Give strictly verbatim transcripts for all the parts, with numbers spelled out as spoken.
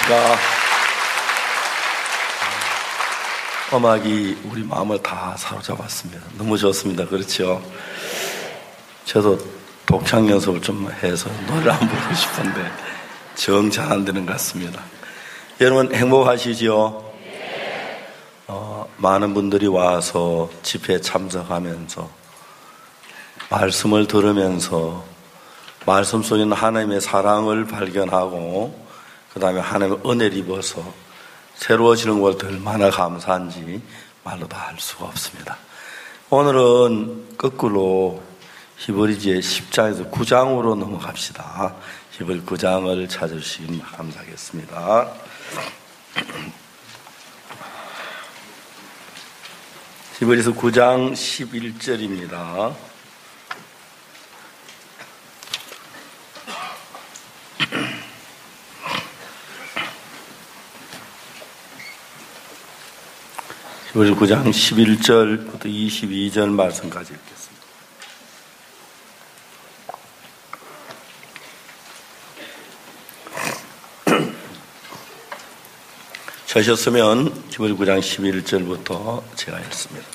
안녕하십니까. 음악이 우리 마음을 다 사로잡았습니다. 너무 좋습니다. 그렇죠? 저도 독창 연습을 좀 해서 노래를 한번 부르고 싶은데 정 잘 안 되는 것 같습니다. 여러분 행복하시죠? 어, 많은 분들이 와서 집회에 참석하면서 말씀을 들으면서 말씀 속에 있는 하나님의 사랑을 발견하고 그 다음에 하나님의 은혜를 입어서 새로워지는 것을 얼마나 감사한지 말로 다 할 수가 없습니다. 오늘은 거꾸로 히브리서의 십 장에서 구 장으로 넘어갑시다. 히브리 구 장을 찾아주시면 감사하겠습니다. 히브리서 구 장 십일 절입니다. 히브리서 구 장 십일 절부터 이십이 절 말씀까지 읽겠습니다. 찾으셨으면 히브리 구 장 십일 절부터 제가 읽습니다.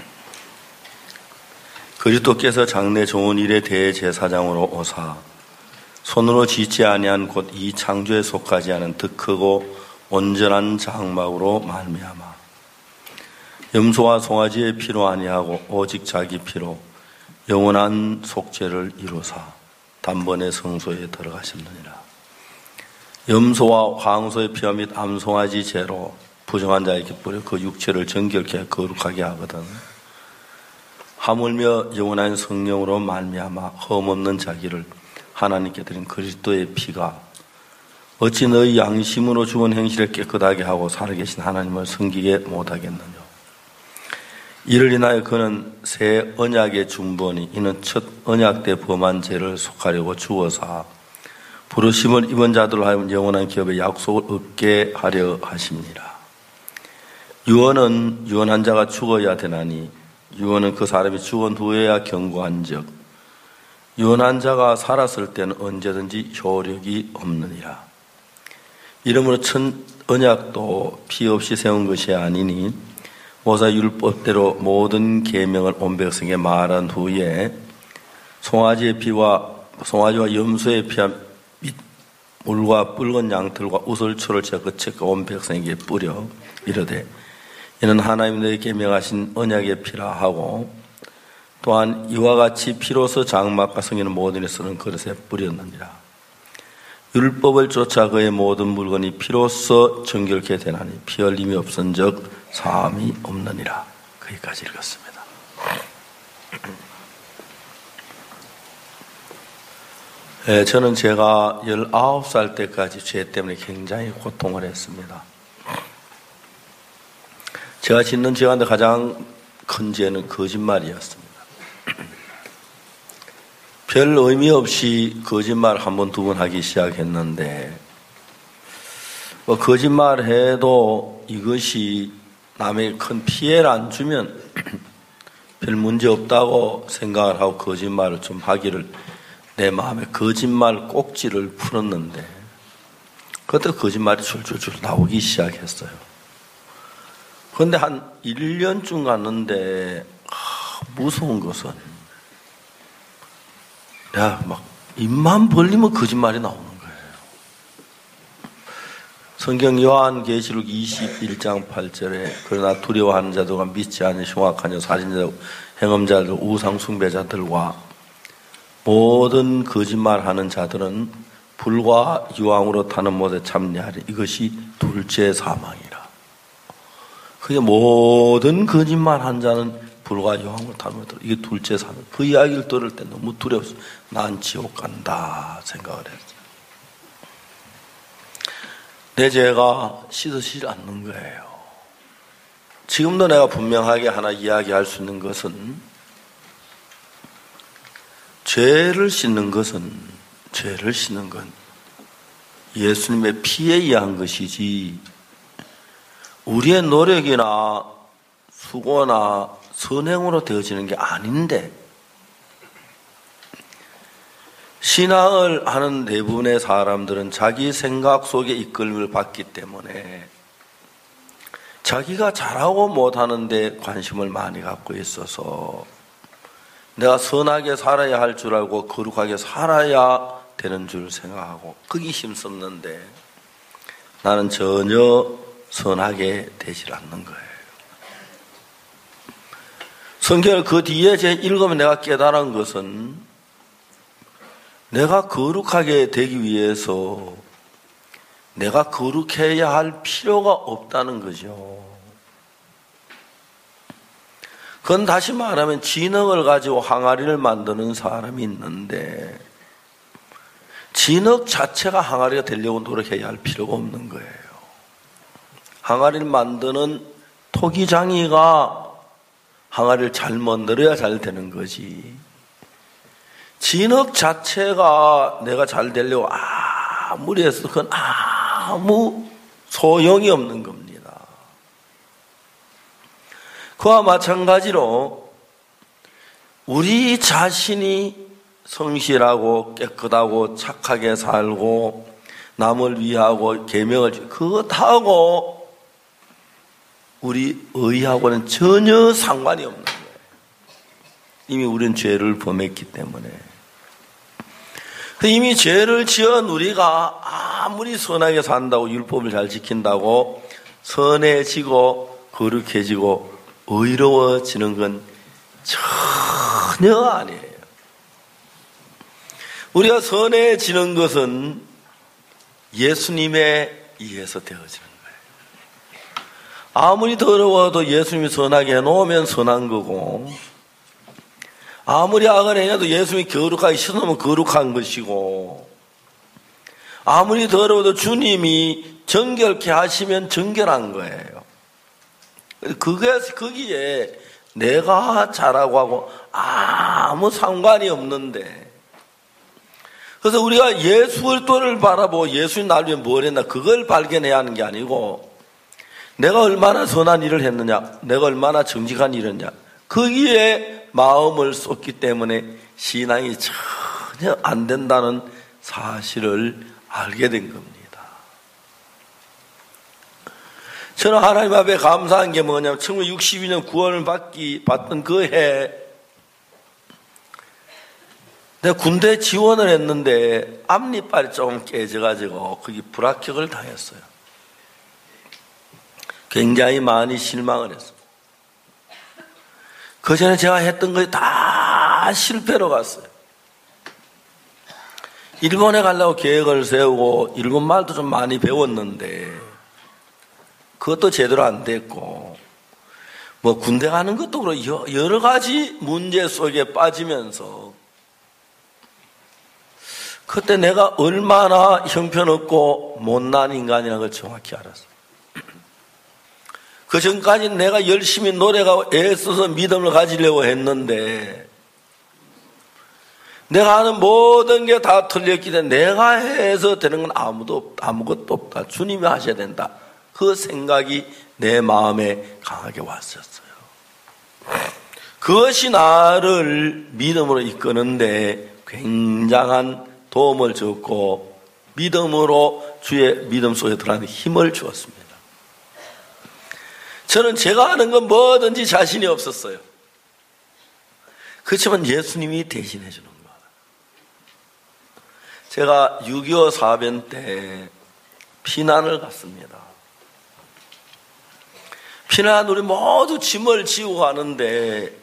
그리스도께서 장래 좋은 일에 대제사장으로 오사 손으로 짓지 아니한 곧 이 창조에 속하지 않은 더 크고 온전한 장막으로 말미암아 염소와 송아지의 피로 아니하고 오직 자기 피로 영원한 속죄를 이루사 단번에 성소에 들어가셨느니라. 염소와 황소의 피와 및 암송아지 죄로 부정한 자에게 뿌려 그 육체를 정결케 거룩하게 하거든. 하물며 영원한 성령으로 말미암아 흠없는 자기를 하나님께 드린 그리스도의 피가 어찌 너희 양심으로 죽은 행실을 깨끗하게 하고 살아계신 하나님을 섬기게 못하겠느냐. 이를 인하여 그는 새 언약의 중본이 이는 첫 언약 때 범한 죄를 속하려고 죽어서 부르심을 입은 자들로 하여금 영원한 기업의 약속을 얻게 하려 하십니다. 유언은 유언한 자가 죽어야 되나니 유언은 그 사람이 죽은 후에야 경고한 적 유언한 자가 살았을 때는 언제든지 효력이 없느니라. 이러므로 첫 언약도 피 없이 세운 것이 아니니 모세 율법대로 모든 계명을 온 백성에게 말한 후에 송아지의 피와 송아지와 염소의 피와 및 물과 붉은 양털과 우슬초를 제가 거쳐 온 백성에게 뿌려 이르되 이는 하나님 너에게 계명하신 언약의 피라 하고 또한 이와 같이 피로서 장막과 성에는 모든 데 쓰는 그릇에 뿌렸느니라. 율법을 쫓아 그의 모든 물건이 피로서 정결케 되나니 피 흘림이 없은즉 사함이 없느니라. 거기까지 읽었습니다. 네, 저는 제가 열아홉 살 때까지 죄 때문에 굉장히 고통을 했습니다. 제가 짓는 죄 가운데 가장 큰 죄는 거짓말이었습니다. 별 의미 없이 거짓말 한 번, 두 번 하기 시작했는데 뭐 거짓말해도 이것이 남에게 큰 피해를 안 주면 별 문제 없다고 생각을 하고 거짓말을 좀 하기를 내 마음에 거짓말 꼭지를 풀었는데 그때 거짓말이 줄줄줄 나오기 시작했어요. 그런데 한 일 년쯤 갔는데 아, 무서운 것은 야, 막 입만 벌리면 거짓말이 나오는 거예요. 성경 요한계시록 이십일 장 팔 절에 그러나 두려워하는 자들과 믿지 않는 흉악한 자, 살인자, 행음자들, 우상 숭배자들과 모든 거짓말하는 자들은 불과 유황으로 타는 못에 참여하리. 이것이 둘째 사망이라. 그게 모든 거짓말한 자는 불과 유황으로 타는 못에 이게 둘째 사망. 그 이야기를 들을 때 너무 두려웠어. 난 지옥 간다 생각을 했어요. 내 죄가 씻어지지 않는 거예요. 지금도 내가 분명하게 하나 이야기할 수 있는 것은 죄를 씻는 것은 죄를 씻는 건 예수님의 피에 의한 것이지 우리의 노력이나 수고나 선행으로 되어지는 게 아닌데 신앙을 하는 대부분의 사람들은 자기 생각 속에 이끌림을 받기 때문에 자기가 잘하고 못하는데 관심을 많이 갖고 있어서 내가 선하게 살아야 할 줄 알고 거룩하게 살아야 되는 줄 생각하고 그게 힘썼는데 나는 전혀 선하게 되질 않는 거예요. 성경을 그 뒤에 제 읽으면 내가 깨달은 것은 내가 거룩하게 되기 위해서 내가 거룩해야 할 필요가 없다는 거죠. 그건 다시 말하면 진흙을 가지고 항아리를 만드는 사람이 있는데 진흙 자체가 항아리가 되려고 노력해야 할 필요가 없는 거예요. 항아리를 만드는 토기장이가 항아리를 잘 만들어야 잘 되는 거지. 진흙 자체가 내가 잘 되려고 아무리 해서 그건 아무 소용이 없는 겁니다. 그와 마찬가지로 우리 자신이 성실하고 깨끗하고 착하게 살고 남을 위하고 계명을 그것하고 우리 의하고는 전혀 상관이 없는 거예요. 이미 우리는 죄를 범했기 때문에. 이미 죄를 지은 우리가 아무리 선하게 산다고 율법을 잘 지킨다고 선해지고 거룩해지고 의로워지는 건 전혀 아니에요. 우리가 선해지는 것은 예수님에 의해서 되어지는 거예요. 아무리 더러워도 예수님이 선하게 해놓으면 선한 거고 아무리 악을 행해도 예수님이 거룩하게 씻어놓으면 거룩한 것이고 아무리 더러워도 주님이 정결케 하시면 정결한 거예요. 그게, 거기에 내가 잘하고 하고 아무 상관이 없는데 그래서 우리가 예수 그리스도를 바라보고 예수님 나를 위해 뭘 했나 그걸 발견해야 하는 게 아니고 내가 얼마나 선한 일을 했느냐 내가 얼마나 정직한 일을 했느냐 거기에 마음을 쏟기 때문에 신앙이 전혀 안 된다는 사실을 알게 된 겁니다. 저는 하나님 앞에 감사한 게 뭐냐면 천구백육십이 년 구원을 받기, 받던 그 해 내가 군대 지원을 했는데 앞니빨이 조금 깨져가지고 거기 불합격을 당했어요. 굉장히 많이 실망을 했어요. 그 전에 제가 했던 것이 다 실패로 갔어요. 일본에 가려고 계획을 세우고 일본 말도 좀 많이 배웠는데 그것도 제대로 안 됐고 뭐 군대 가는 것도 그렇고 여러 가지 문제 속에 빠지면서 그때 내가 얼마나 형편없고 못난 인간이라는 걸 정확히 알았어요. 그 전까지는 내가 열심히 노력하고 애써서 믿음을 가지려고 했는데 내가 하는 모든 게 다 틀렸기 때문에 내가 해서 되는 건 아무도 없다, 아무것도 없다. 주님이 하셔야 된다. 그 생각이 내 마음에 강하게 왔었어요. 그것이 나를 믿음으로 이끄는데 굉장한 도움을 줬고 믿음으로 주의 믿음 속에 들어가는 힘을 주었습니다. 저는 제가 하는 건 뭐든지 자신이 없었어요. 그렇지만 예수님이 대신해 주는 거예요. 제가 육이오 사변 때 피난을 갔습니다. 피난 우리 모두 짐을 지고 가는데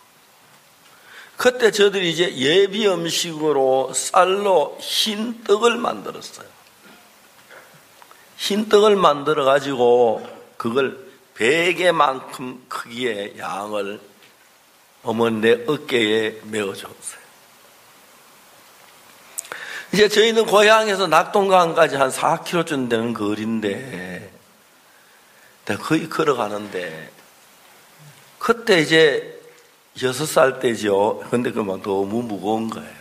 그때 저들이 이제 예비 음식으로 쌀로 흰 떡을 만들었어요. 흰 떡을 만들어 가지고 그걸 베개만큼 크기의 양을 어머니 내 어깨에 메어줬어요. 이제 저희는 고향에서 낙동강까지 한 사 킬로미터쯤 되는 거리인데 내가 거의 걸어가는데 그때 이제 여섯 살 때죠. 근데 그만 너무 무거운 거예요.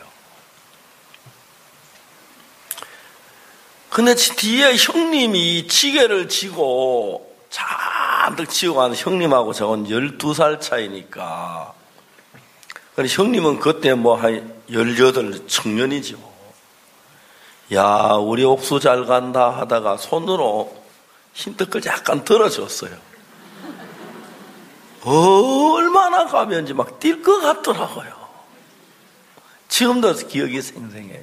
근데 뒤에 형님이 지게를 지고 잔뜩 지고 가는 형님하고 저건 열두 살 차이니까. 근데 형님은 그때 뭐 한 열여덟 청년이죠. 야, 우리 옥수 잘 간다 하다가 손으로 힌트걸 약간 들어줬어요. 얼마나 가면지 막 뛸 것 같더라고요. 지금도 기억이 생생해요.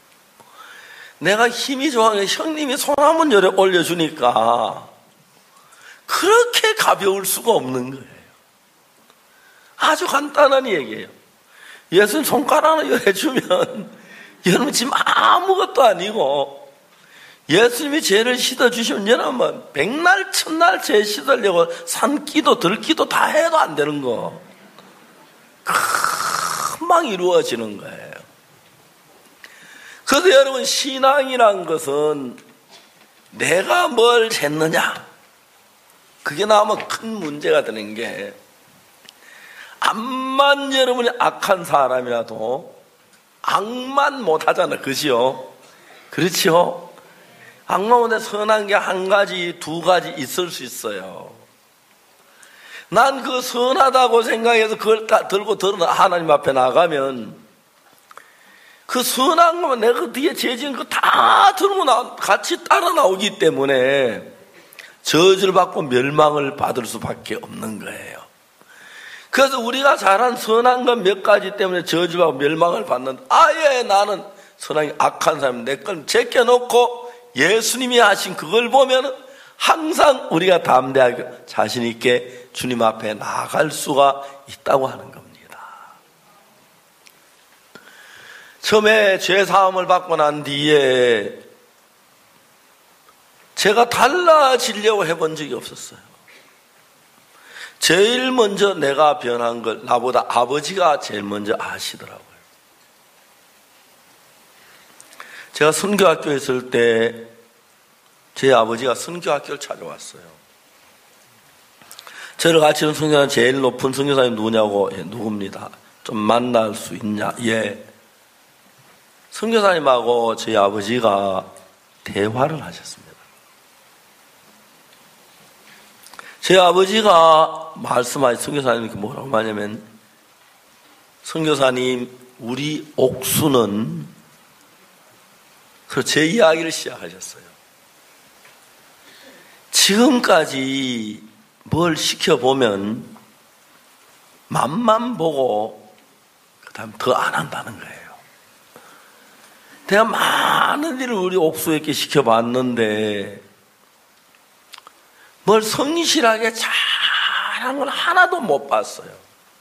내가 힘이 좋아하는 형님이 손 한번 열에 올려주니까 그렇게 가벼울 수가 없는 거예요. 아주 간단한 얘기예요. 예수님 손가락 하나 열어주면 여러분 지금 아무것도 아니고 예수님이 죄를 씻어주시면 여러분 백날 천날 죄 씻으려고 산기도 들기도 다 해도 안 되는 거 금방 이루어지는 거예요. 그래서 여러분 신앙이란 것은 내가 뭘 했느냐 그게 나오면 큰 문제가 되는 게 암만 여러분이 악한 사람이라도 악만 못하잖아. 그지요? 그렇죠? 악만 못해 선한 게 한 가지 두 가지 있을 수 있어요. 난 그 선하다고 생각해서 그걸 다 들고 들어 하나님 앞에 나가면 그 선한 거면 내가 그 뒤에 죄진 거 다 들고 나, 같이 따라 나오기 때문에 저주를 받고 멸망을 받을 수밖에 없는 거예요. 그래서 우리가 잘한 선한 건 몇 가지 때문에 저주받고 멸망을 받는데 아예 나는 선하게 악한 사람 내 걸 제껴놓고 예수님이 하신 그걸 보면 항상 우리가 담대하게 자신 있게 주님 앞에 나아갈 수가 있다고 하는 겁니다. 처음에 죄사함을 받고 난 뒤에 제가 달라지려고 해본 적이 없었어요. 제일 먼저 내가 변한 걸 나보다 아버지가 제일 먼저 아시더라고요. 제가 선교학교에 있을 때 제 아버지가 선교학교를 찾아왔어요. 저를 같이 있는 선교사님 제일 높은 선교사님 누구냐고. 예, 누굽니다. 좀 만날 수 있냐. 예. 선교사님하고 저희 아버지가 대화를 하셨습니다. 제 아버지가 말씀하신 선교사님이 뭐라고 하냐면 선교사님 우리 옥수는 그래서 제 이야기를 시작하셨어요. 지금까지 뭘 시켜보면 맛만 보고 그 다음 더 안 한다는 거예요. 내가 많은 일을 우리 옥수에게 시켜봤는데 뭘 성실하게 잘한 건 하나도 못 봤어요.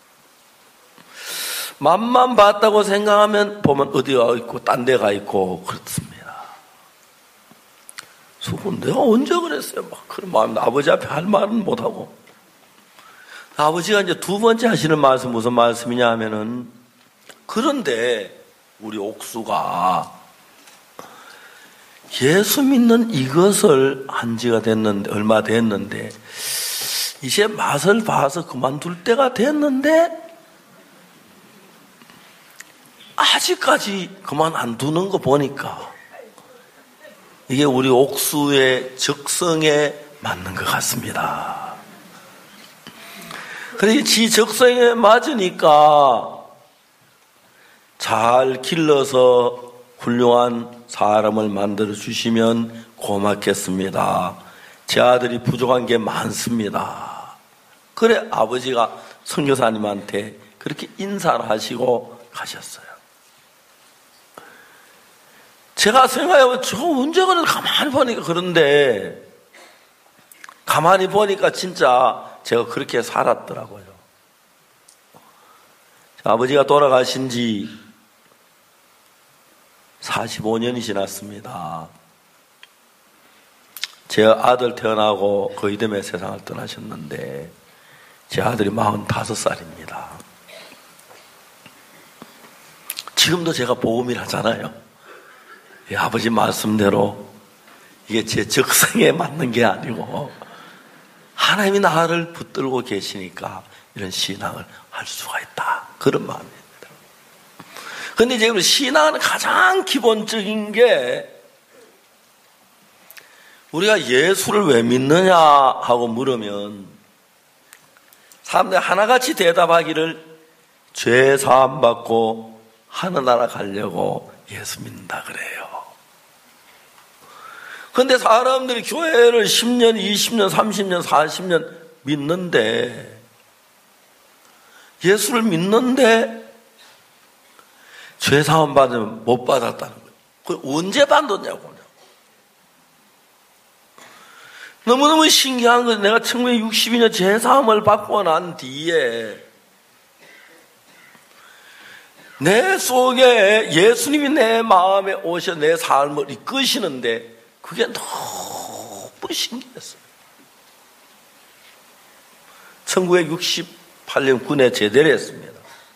맛만 봤다고 생각하면 보면 어디가 있고 딴 데가 있고 그렇습니다. 그건 내가 언제 그랬어요? 막 그런 마음 아버지 앞에 할 말은 못하고 아버지가 이제 두 번째 하시는 말씀 무슨 말씀이냐 하면은 그런데 우리 옥수가 예수 믿는 이것을 한 지가 됐는데 얼마 됐는데 이제 맛을 봐서 그만둘 때가 됐는데 아직까지 그만 안 두는 거 보니까 이게 우리 옥수의 적성에 맞는 것 같습니다. 그래서 지 적성에 맞으니까 잘 길러서 훌륭한 사람을 만들어 주시면 고맙겠습니다. 제 아들이 부족한 게 많습니다. 그래 아버지가 선교사님한테 그렇게 인사를 하시고 가셨어요. 제가 생각해보면 저 언제 그래도 가만히 보니까 그런데 가만히 보니까 진짜 제가 그렇게 살았더라고요. 아버지가 돌아가신 지 사십오 년이 지났습니다. 제 아들 태어나고 그 이듬해 세상을 떠나셨는데 제 아들이 마흔다섯 살입니다. 지금도 제가 복음일 하잖아요. 예, 아버지 말씀대로 이게 제 적성에 맞는 게 아니고 하나님이 나를 붙들고 계시니까 이런 신앙을 할 수가 있다. 그런 마음입니다. 그런데 지금 신앙은 가장 기본적인 게 우리가 예수를 왜 믿느냐 하고 물으면 사람들이 하나같이 대답하기를 죄 사함 받고 하늘나라 가려고 예수 믿는다 그래요. 근데 사람들이 교회를 십 년, 이십 년, 삼십 년, 사십 년 믿는데, 예수를 믿는데 죄사함 받으면 못 받았다는 거예요. 그걸 언제 받았냐고. 너무너무 신기한 건 내가 천구백육십이 년 죄사함을 받고 난 뒤에 내 속에 예수님이 내 마음에 오셔 내 삶을 이끄시는데 그게 너무 신기했어요. 천구백육십팔 년 군에 제대를 했습니다.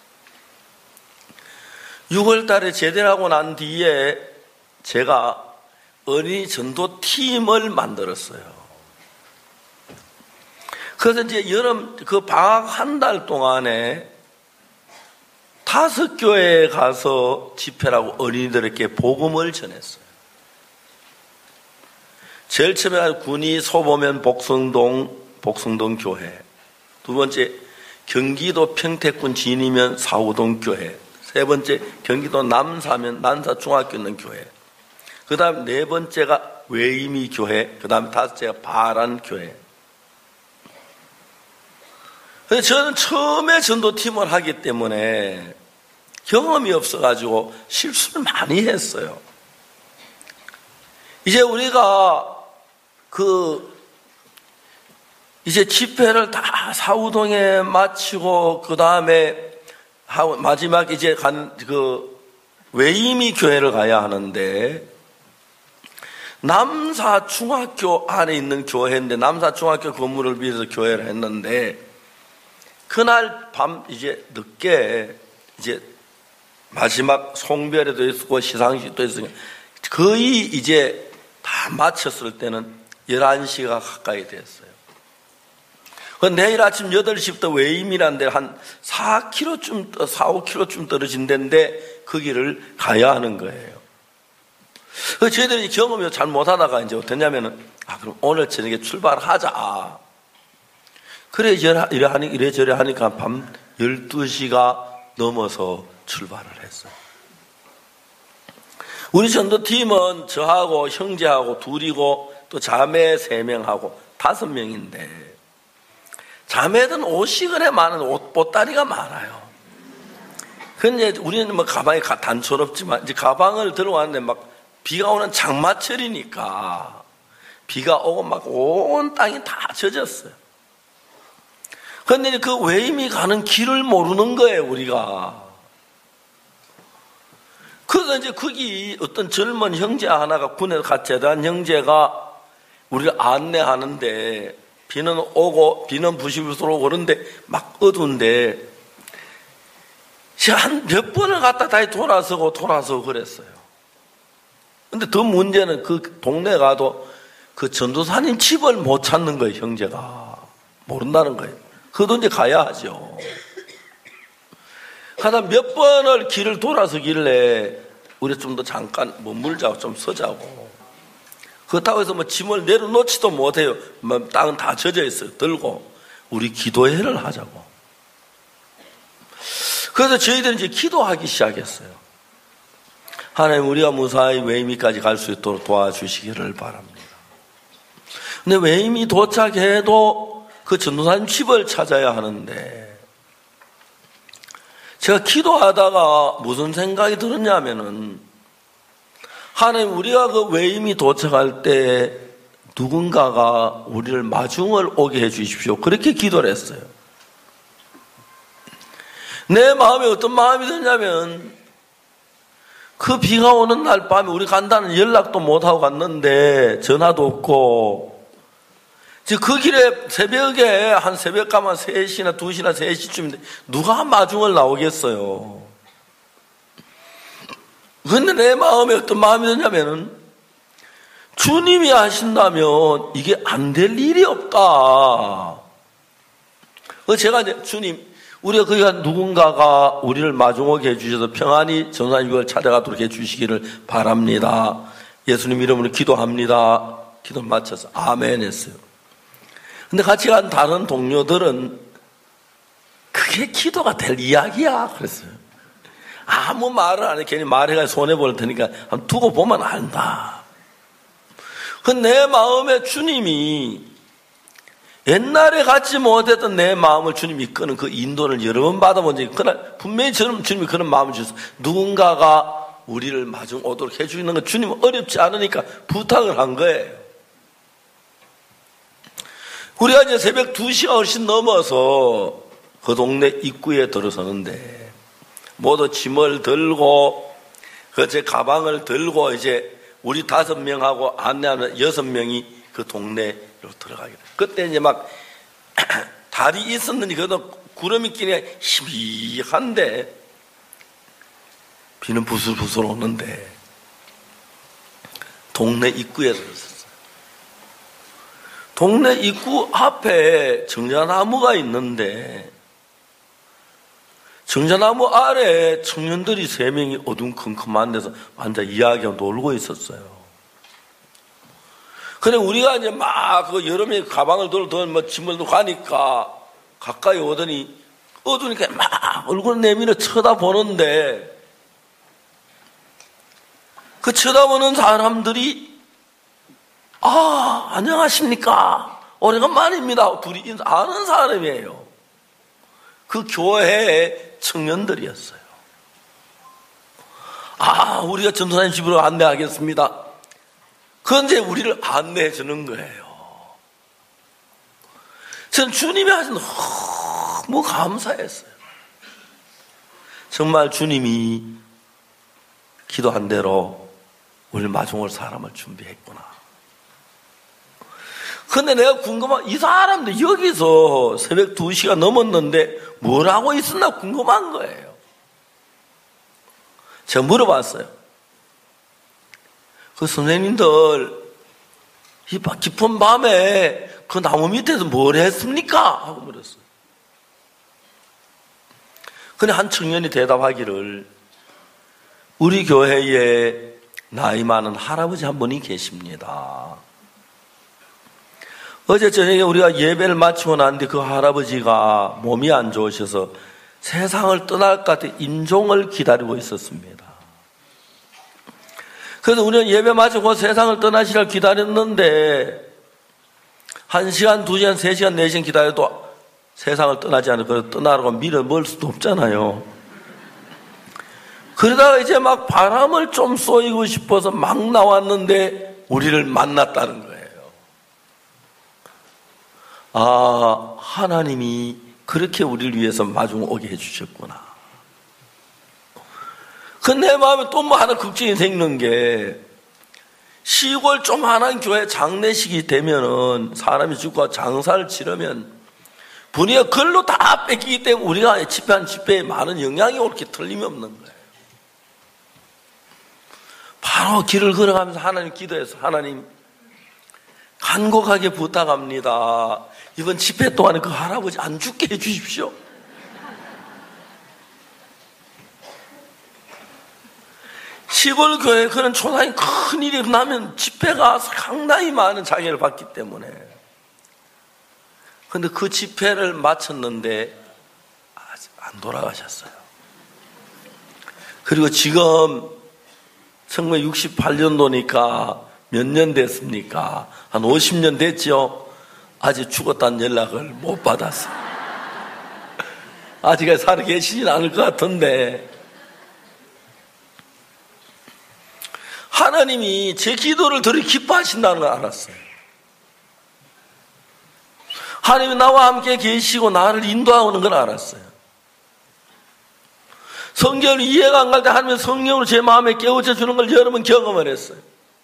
유월 달에 제대를 하고 난 뒤에 제가 어린이 전도팀을 만들었어요. 그래서 이제 여름 그 방학 한 달 동안에 다섯 교회에 가서 집회라고 어린이들에게 복음을 전했어요. 제일 처음에 군이 소보면 복성동 복성동 교회, 두 번째 경기도 평택군 진이면 사우동 교회, 세 번째 경기도 남사면 난사 중학교 있는 교회, 그 다음 네 번째가 외임이 교회, 그 다음 다섯째가 바란 교회. 저는 처음에 전도팀을 하기 때문에 경험이 없어가지고 실수를 많이 했어요. 이제 우리가 그 이제 집회를 다 사우동에 마치고 그 다음에 마지막 이제 간 그 외임이 교회를 가야 하는데, 남사 중학교 안에 있는 교회인데 남사 중학교 건물을 위해서 교회를 했는데, 그날 밤 이제 늦게 이제 마지막 송별회도 있었고 시상식도 있으니까 거의 이제 다 마쳤을 때는 열한 시가 가까이 됐어요. 내일 아침 여덟 시부터 외임이라는 데 한 사 킬로미터쯤, 사, 오 킬로미터쯤 떨어진 데인데 그 길을 가야 하는 거예요. 그래서 저희들이 경험을 잘 못하다가 이제 어떠냐면은, 아, 그럼 오늘 저녁에 출발하자. 그래, 이래, 이래저래 하니까 밤 열두 시가 넘어서 출발을 했어요. 우리 전도팀은 저하고 형제하고 둘이고 또 자매 세 명하고 다섯 명인데, 자매들은 옷시근에 많은 옷, 보따리가 많아요. 근데 우리는 뭐 가방이 단촐없지만 이제 가방을 들고 왔는데 막 비가 오는 장마철이니까 비가 오고 막 온 땅이 다 젖었어요. 근데 그 외임이 가는 길을 모르는 거예요, 우리가. 그래서 이제 거기 어떤 젊은 형제 하나가 군에서 같이 제대한 형제가 우리를 안내하는데, 비는 오고 비는 부시부시로 오고 그런데 막 어두운데 한 몇 번을 갔다 다시 돌아서고 돌아서고 그랬어요. 근데 더 문제는 그 동네 가도 그 전도사님 집을 못 찾는 거예요. 형제가 모른다는 거예요. 그도 이제 가야 하죠. 하다 몇 번을 길을 돌아서길래 우리 좀 더 잠깐 머물자고 좀 서자고. 그렇다고 해서 뭐 짐을 내려놓지도 못해요. 뭐 땅은 다 젖어 있어요. 들고 우리 기도회를 하자고. 그래서 저희들은 이제 기도하기 시작했어요. 하나님, 우리가 무사히 외임이까지 갈 수 있도록 도와주시기를 바랍니다. 근데 외임이 도착해도 그 전도사님 집을 찾아야 하는데, 제가 기도하다가 무슨 생각이 들었냐면은, 하나님, 우리가 그 외임이 도착할 때 누군가가 우리를 마중을 오게 해 주십시오. 그렇게 기도를 했어요. 내 마음에 어떤 마음이 드냐면, 그 비가 오는 날 밤에 우리 간다는 연락도 못하고 갔는데 전화도 없고, 그 길에 새벽에 한 새벽가만 세 시나 두 시나 세 시쯤인데 누가 마중을 나오겠어요. 그런데 내 마음에 어떤 마음이 드냐면은, 주님이 하신다면 이게 안 될 일이 없다. 그래서 제가 이제, 주님, 우리가 거기가 누군가가 우리를 마중오게 해주셔서 평안히 전도사님을 찾아가도록 해주시기를 바랍니다. 예수님 이름으로 기도합니다. 기도 마쳐서 아멘 했어요. 근데 같이 간 다른 동료들은 그게 기도가 될 이야기야 그랬어요. 아무 말을 안 해. 괜히 말해가 손해볼 테니까 한번 두고 보면 안다. 그 내 마음에 주님이 옛날에 갖지 못했던 내 마음을 주님이 이끄는 그 인도를 여러 번 받아본 적이, 그날 분명히 주님이 그런 마음을 주셔서 누군가가 우리를 마중 오도록 해주는 건 주님은 어렵지 않으니까 부탁을 한 거예요. 우리가 이제 새벽 두 시가 훨씬 넘어서 그 동네 입구에 들어서는데 모두 짐을 들고 그 제 가방을 들고 이제 우리 다섯 명하고 안내하는 여섯 명이 그 동네로 들어가게 돼요. 그때 이제 막 달이 있었는지 그래도 구름이 끼니 희미한데 비는 부슬부슬 오는데 동네 입구에 들어섰어요. 동네 입구 앞에 정자나무가 있는데 정자나무 아래 청년들이 세 명이 어둠컴컴한 데서 앉아 이야기하고 놀고 있었어요. 근데 우리가 이제 막 그 여름에 가방을 들고 뭐 짐을 들고 가니까 가까이 오더니 어두우니까 막 얼굴 내밀어 쳐다보는데 그 쳐다보는 사람들이 아, 안녕하십니까? 오래간만입니다. 둘이 아는 사람이에요. 그 교회의 청년들이었어요. 아, 우리가 전도사님 집으로 안내하겠습니다. 그건 이제 우리를 안내해 주는 거예요. 저는 주님이 하신 너무 감사했어요. 정말 주님이 기도한 대로 우리 마중 올 사람을 준비했구나. 근데 내가 궁금한, 이 사람들 여기서 새벽 두 시가 넘었는데 뭘 하고 있었나 궁금한 거예요. 제가 물어봤어요. 그 선생님들 이 깊은 밤에 그 나무 밑에서 뭘 했습니까? 하고 물었어요. 근데 한 청년이 대답하기를 우리 교회에 나이 많은 할아버지 한 분이 계십니다. 어제 저녁에 우리가 예배를 마치고 나는데 그 할아버지가 몸이 안 좋으셔서 세상을 떠날 것 같아 임종을 기다리고 있었습니다. 그래서 우리는 예배 마치고 세상을 떠나시라 기다렸는데 한 시간, 두 시간, 세 시간, 네 시간 기다려도 세상을 떠나지 않고 그래서 떠나라고 밀어먹을 수도 없잖아요. 그러다가 이제 막 바람을 좀 쏘이고 싶어서 막 나왔는데 우리를 만났다는 거예요. 아, 하나님이 그렇게 우리를 위해서 마중 오게 해주셨구나. 그 내 마음에 또 뭐 하나 걱정이 생기는 게 시골 조그만한 교회 장례식이 되면은 사람이 죽고 장사를 치르면 분위기가 글로 다 뺏기기 때문에 우리가 집회한 집회에 많은 영향이 옳게 틀림없는 거예요. 바로 길을 걸어가면서 하나님 기도해서 하나님 간곡하게 부탁합니다. 이번 집회 동안에 그 할아버지 안 죽게 해 주십시오. 시골 교회 그런 초상이 큰 일이 나면 집회가 상당히 많은 장애를 받기 때문에. 그런데 그 집회를 마쳤는데 아직 안 돌아가셨어요. 그리고 지금 천구백육십팔 년도니까 몇 년 됐습니까? 한 오십 년 됐죠? 아직 죽었다는 연락을 못 받았어요. 아직 살아 계시진 않을 것 같은데 하나님이 제 기도를 들이 기뻐하신다는 걸 알았어요. 하나님이 나와 함께 계시고 나를 인도하는 걸 알았어요. 성경을 이해가 안 갈 때 하나님은 성령으로 제 마음에 깨우쳐 주는 걸 여러 번 경험을 했어요.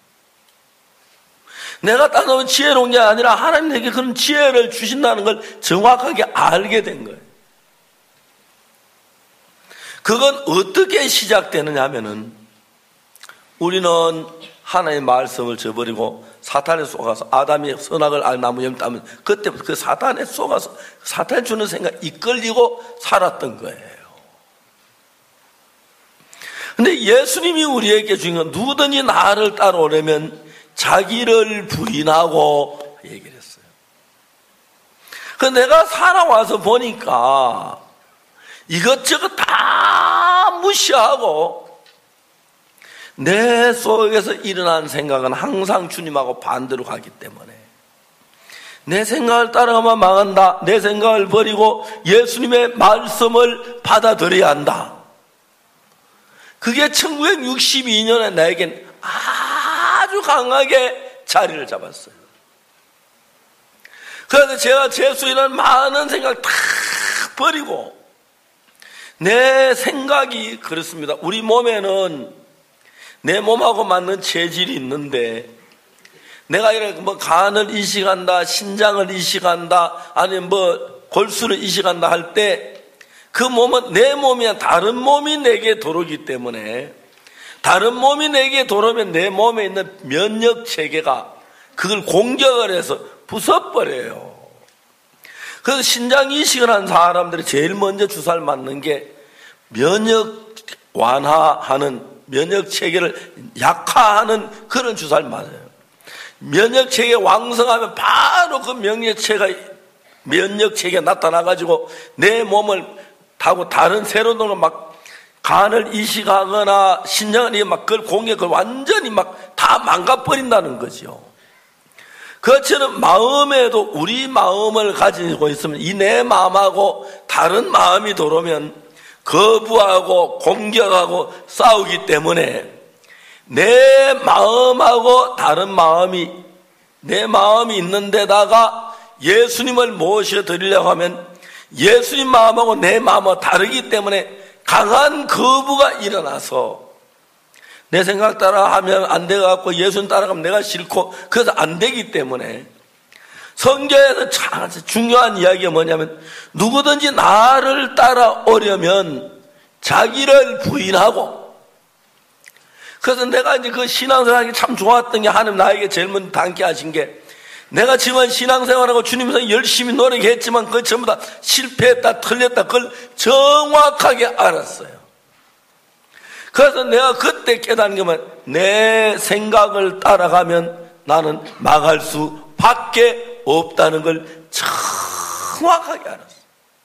내가 따놓은 지혜로운 게 아니라 하나님 내게 그런 지혜를 주신다는 걸 정확하게 알게 된 거예요. 그건 어떻게 시작되느냐 하면은 우리는 하나님의 말씀을 저버리고 사탄에 속아서 아담이 선악을 알 나무 열매 따면 그때부터 그 사탄에 속아서 사탄이 주는 생각 이끌리고 살았던 거예요. 근데 예수님이 우리에게 주신 건 누구든지 나를 따라오려면 자기를 부인하고 얘기를 했어요. 그래서 내가 살아와서 보니까 이것저것 다 무시하고 내 속에서 일어난 생각은 항상 주님하고 반대로 가기 때문에 내 생각을 따라가면 망한다. 내 생각을 버리고 예수님의 말씀을 받아들여야 한다. 그게 천구백육십이 년에 나에겐 아주 강하게 자리를 잡았어요. 그래서 제가 재수이라는 많은 생각 다 버리고 내 생각이 그렇습니다. 우리 몸에는 내 몸하고 맞는 체질이 있는데 내가 이렇게 뭐 간을 이식한다, 신장을 이식한다, 아니면 뭐 골수를 이식한다 할 때 그 몸은 내 몸이 다른 몸이 내게 들어오기 때문에 다른 몸이 내게 들어오면 내 몸에 있는 면역 체계가 그걸 공격을 해서 부숴버려요. 그래서 신장 이식을 한 사람들이 제일 먼저 주사를 맞는 게 면역 완화하는 면역 체계를 약화하는 그런 주사를 맞아요. 면역 체계 왕성하면 바로 그 면역 체계가 면역 체계가 나타나가지고 내 몸을 타고 다른 새로운 놈을 막 간을 이식하거나 신장을 막 그걸 공격을 완전히 막 다 망가버린다는 거죠. 그처럼 마음에도 우리 마음을 가지고 있으면 이 내 마음하고 다른 마음이 들어오면 거부하고 공격하고 싸우기 때문에 내 마음하고 다른 마음이 내 마음이 있는 데다가 예수님을 모셔드리려고 하면 예수님 마음하고 내 마음은 다르기 때문에 강한 거부가 일어나서 내 생각 따라 하면 안 돼갖고 예수님 따라가면 내가 싫고 그래서 안 되기 때문에 성경에서 참 중요한 이야기가 뭐냐면 누구든지 나를 따라오려면 자기를 부인하고 그래서 내가 이제 그 신앙생활이 참 좋았던 게 하나님 나에게 제일 먼저 닮게 하신 게 내가 지금 신앙생활하고 주님께서 열심히 노력했지만 그거 전부 다 실패했다 틀렸다 그걸 정확하게 알았어요. 그래서 내가 그때 깨닫는 게 뭐냐 내 생각을 따라가면 나는 망할 수밖에 없다는 걸 정확하게 알았어요.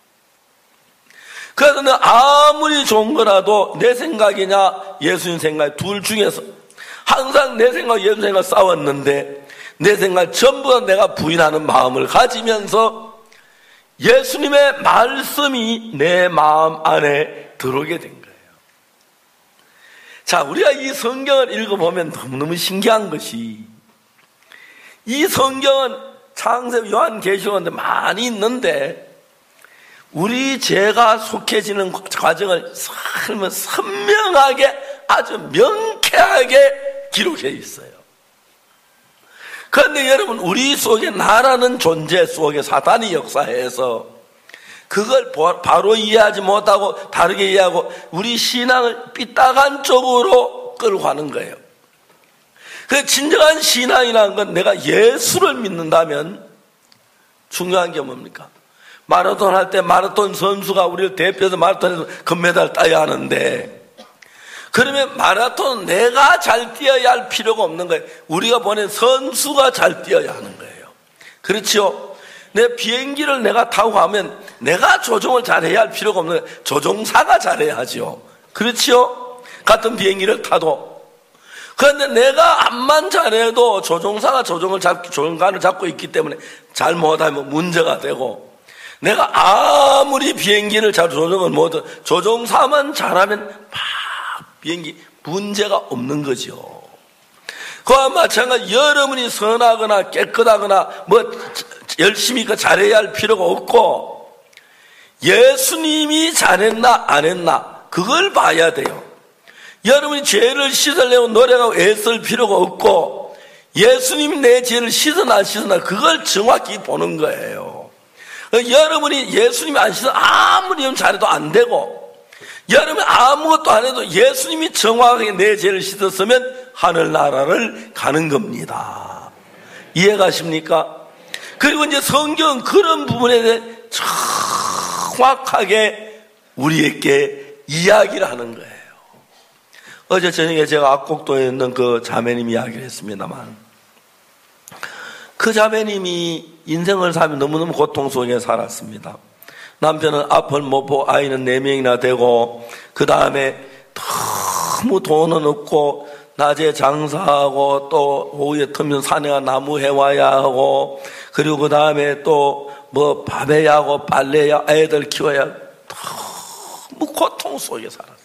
그래서 내가 아무리 좋은 거라도 내 생각이냐 예수님 생각 둘 중에서 항상 내 생각 예수님 생각 싸웠는데 내 생각 전부 다 내가 부인하는 마음을 가지면서 예수님의 말씀이 내 마음 안에 들어오게 된 거예요. 자, 우리가 이 성경을 읽어보면 너무너무 신기한 것이 이 성경은 창세기 요한계시록인데 많이 있는데 우리 죄가 속해지는 과정을 선명하게 아주 명쾌하게 기록해 있어요. 그런데 여러분 우리 속에 나라는 존재 속에 사탄이 역사해서 그걸 바로 이해하지 못하고 다르게 이해하고 우리 신앙을 삐딱한 쪽으로 끌고 가는 거예요. 그래서 진정한 신앙이라는 건 내가 예수를 믿는다면 중요한 게 뭡니까? 마라톤 할 때 마라톤 선수가 우리를 대표해서 마라톤에서 금메달 따야 하는데 그러면 마라톤은 내가 잘 뛰어야 할 필요가 없는 거예요. 우리가 보낸 선수가 잘 뛰어야 하는 거예요. 그렇죠? 내 비행기를 내가 타고 가면 내가 조종을 잘해야 할 필요가 없는 거예요. 조종사가 잘해야 하죠. 그렇죠? 같은 비행기를 타도. 그런데 내가 암만 잘해도 조종사가 조종을 잡, 조종관을 잡고 있기 때문에 잘 못하면 문제가 되고 내가 아무리 비행기를 잘 조종을 못해도 조종사만 잘하면 막 비행기 문제가 없는 거죠. 그와 마찬가지 여러분이 선하거나 깨끗하거나 뭐 열심히 잘해야 할 필요가 없고 예수님이 잘했나 안 했나 그걸 봐야 돼요. 여러분이 죄를 씻으려고 노력하고 애쓸 필요가 없고 예수님이 내 죄를 씻으나 안 씻으나 그걸 정확히 보는 거예요. 여러분이 예수님이 안 씻어 아무리 잘해도 안 되고 여러분이 아무것도 안 해도 예수님이 정확하게 내 죄를 씻었으면 하늘나라를 가는 겁니다. 이해가십니까? 그리고 이제 성경은 그런 부분에 대해 정확하게 우리에게 이야기를 하는 거예요. 어제 저녁에 제가 악곡도에 있는 그 자매님 이야기를 했습니다만 그 자매님이 인생을 살며 너무너무 고통 속에 살았습니다. 남편은 앞을 못 보고 아이는 네 명이나 되고 그 다음에 너무 돈은 없고 낮에 장사하고 또 오후에 틈면 산에 나무 해와야 하고 그리고 그 다음에 또 뭐 밥해야 하고 빨래야 애들 키워야 너무 고통 속에 살았어.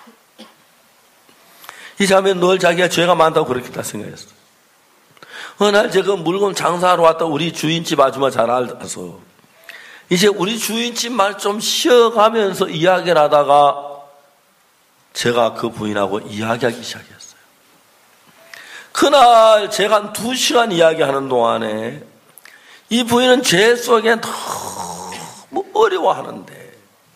이 자매는 늘 자기가 죄가 많다고 그렇게 다 생각했어. 어느 날 제가 물건 장사하러 왔다 우리 주인집 아줌마 잘 알아서 이제 우리 주인집 말 좀 쉬어가면서 이야기를 하다가 제가 그 부인하고 이야기하기 시작했어요. 그날 제가 한 두 시간 이야기하는 동안에 이 부인은 죄 속에 너무 어려워하는데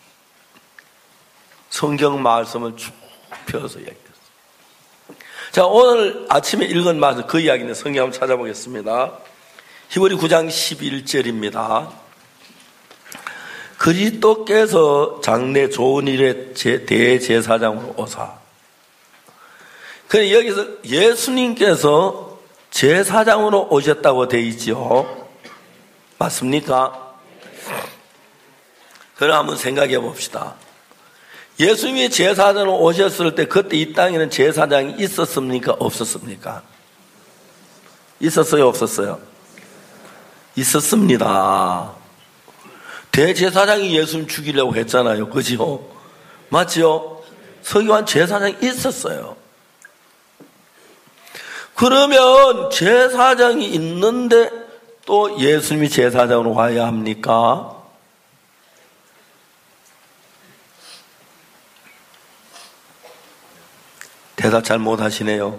성경 말씀을 쭉 펴서 이야기했어요. 자, 오늘 아침에 읽은 말씀 그 이야기는 성경 한번 찾아보겠습니다. 히브리 구 장 십일 절입니다. 그리스도께서 장래 좋은 일의 대제사장으로 오사. 그래 여기서 예수님께서 제사장으로 오셨다고 되어 있죠. 맞습니까? 그럼 한번 생각해 봅시다. 예수님이 제사장으로 오셨을 때 그때 이 땅에는 제사장이 있었습니까? 없었습니까? 있었어요? 없었어요? 있었습니다. 대제사장이 예수님 죽이려고 했잖아요. 그죠? 맞죠? 서기관 제사장이 있었어요. 그러면 제사장이 있는데 또 예수님이 제사장으로 와야 합니까? 대답 잘 못하시네요.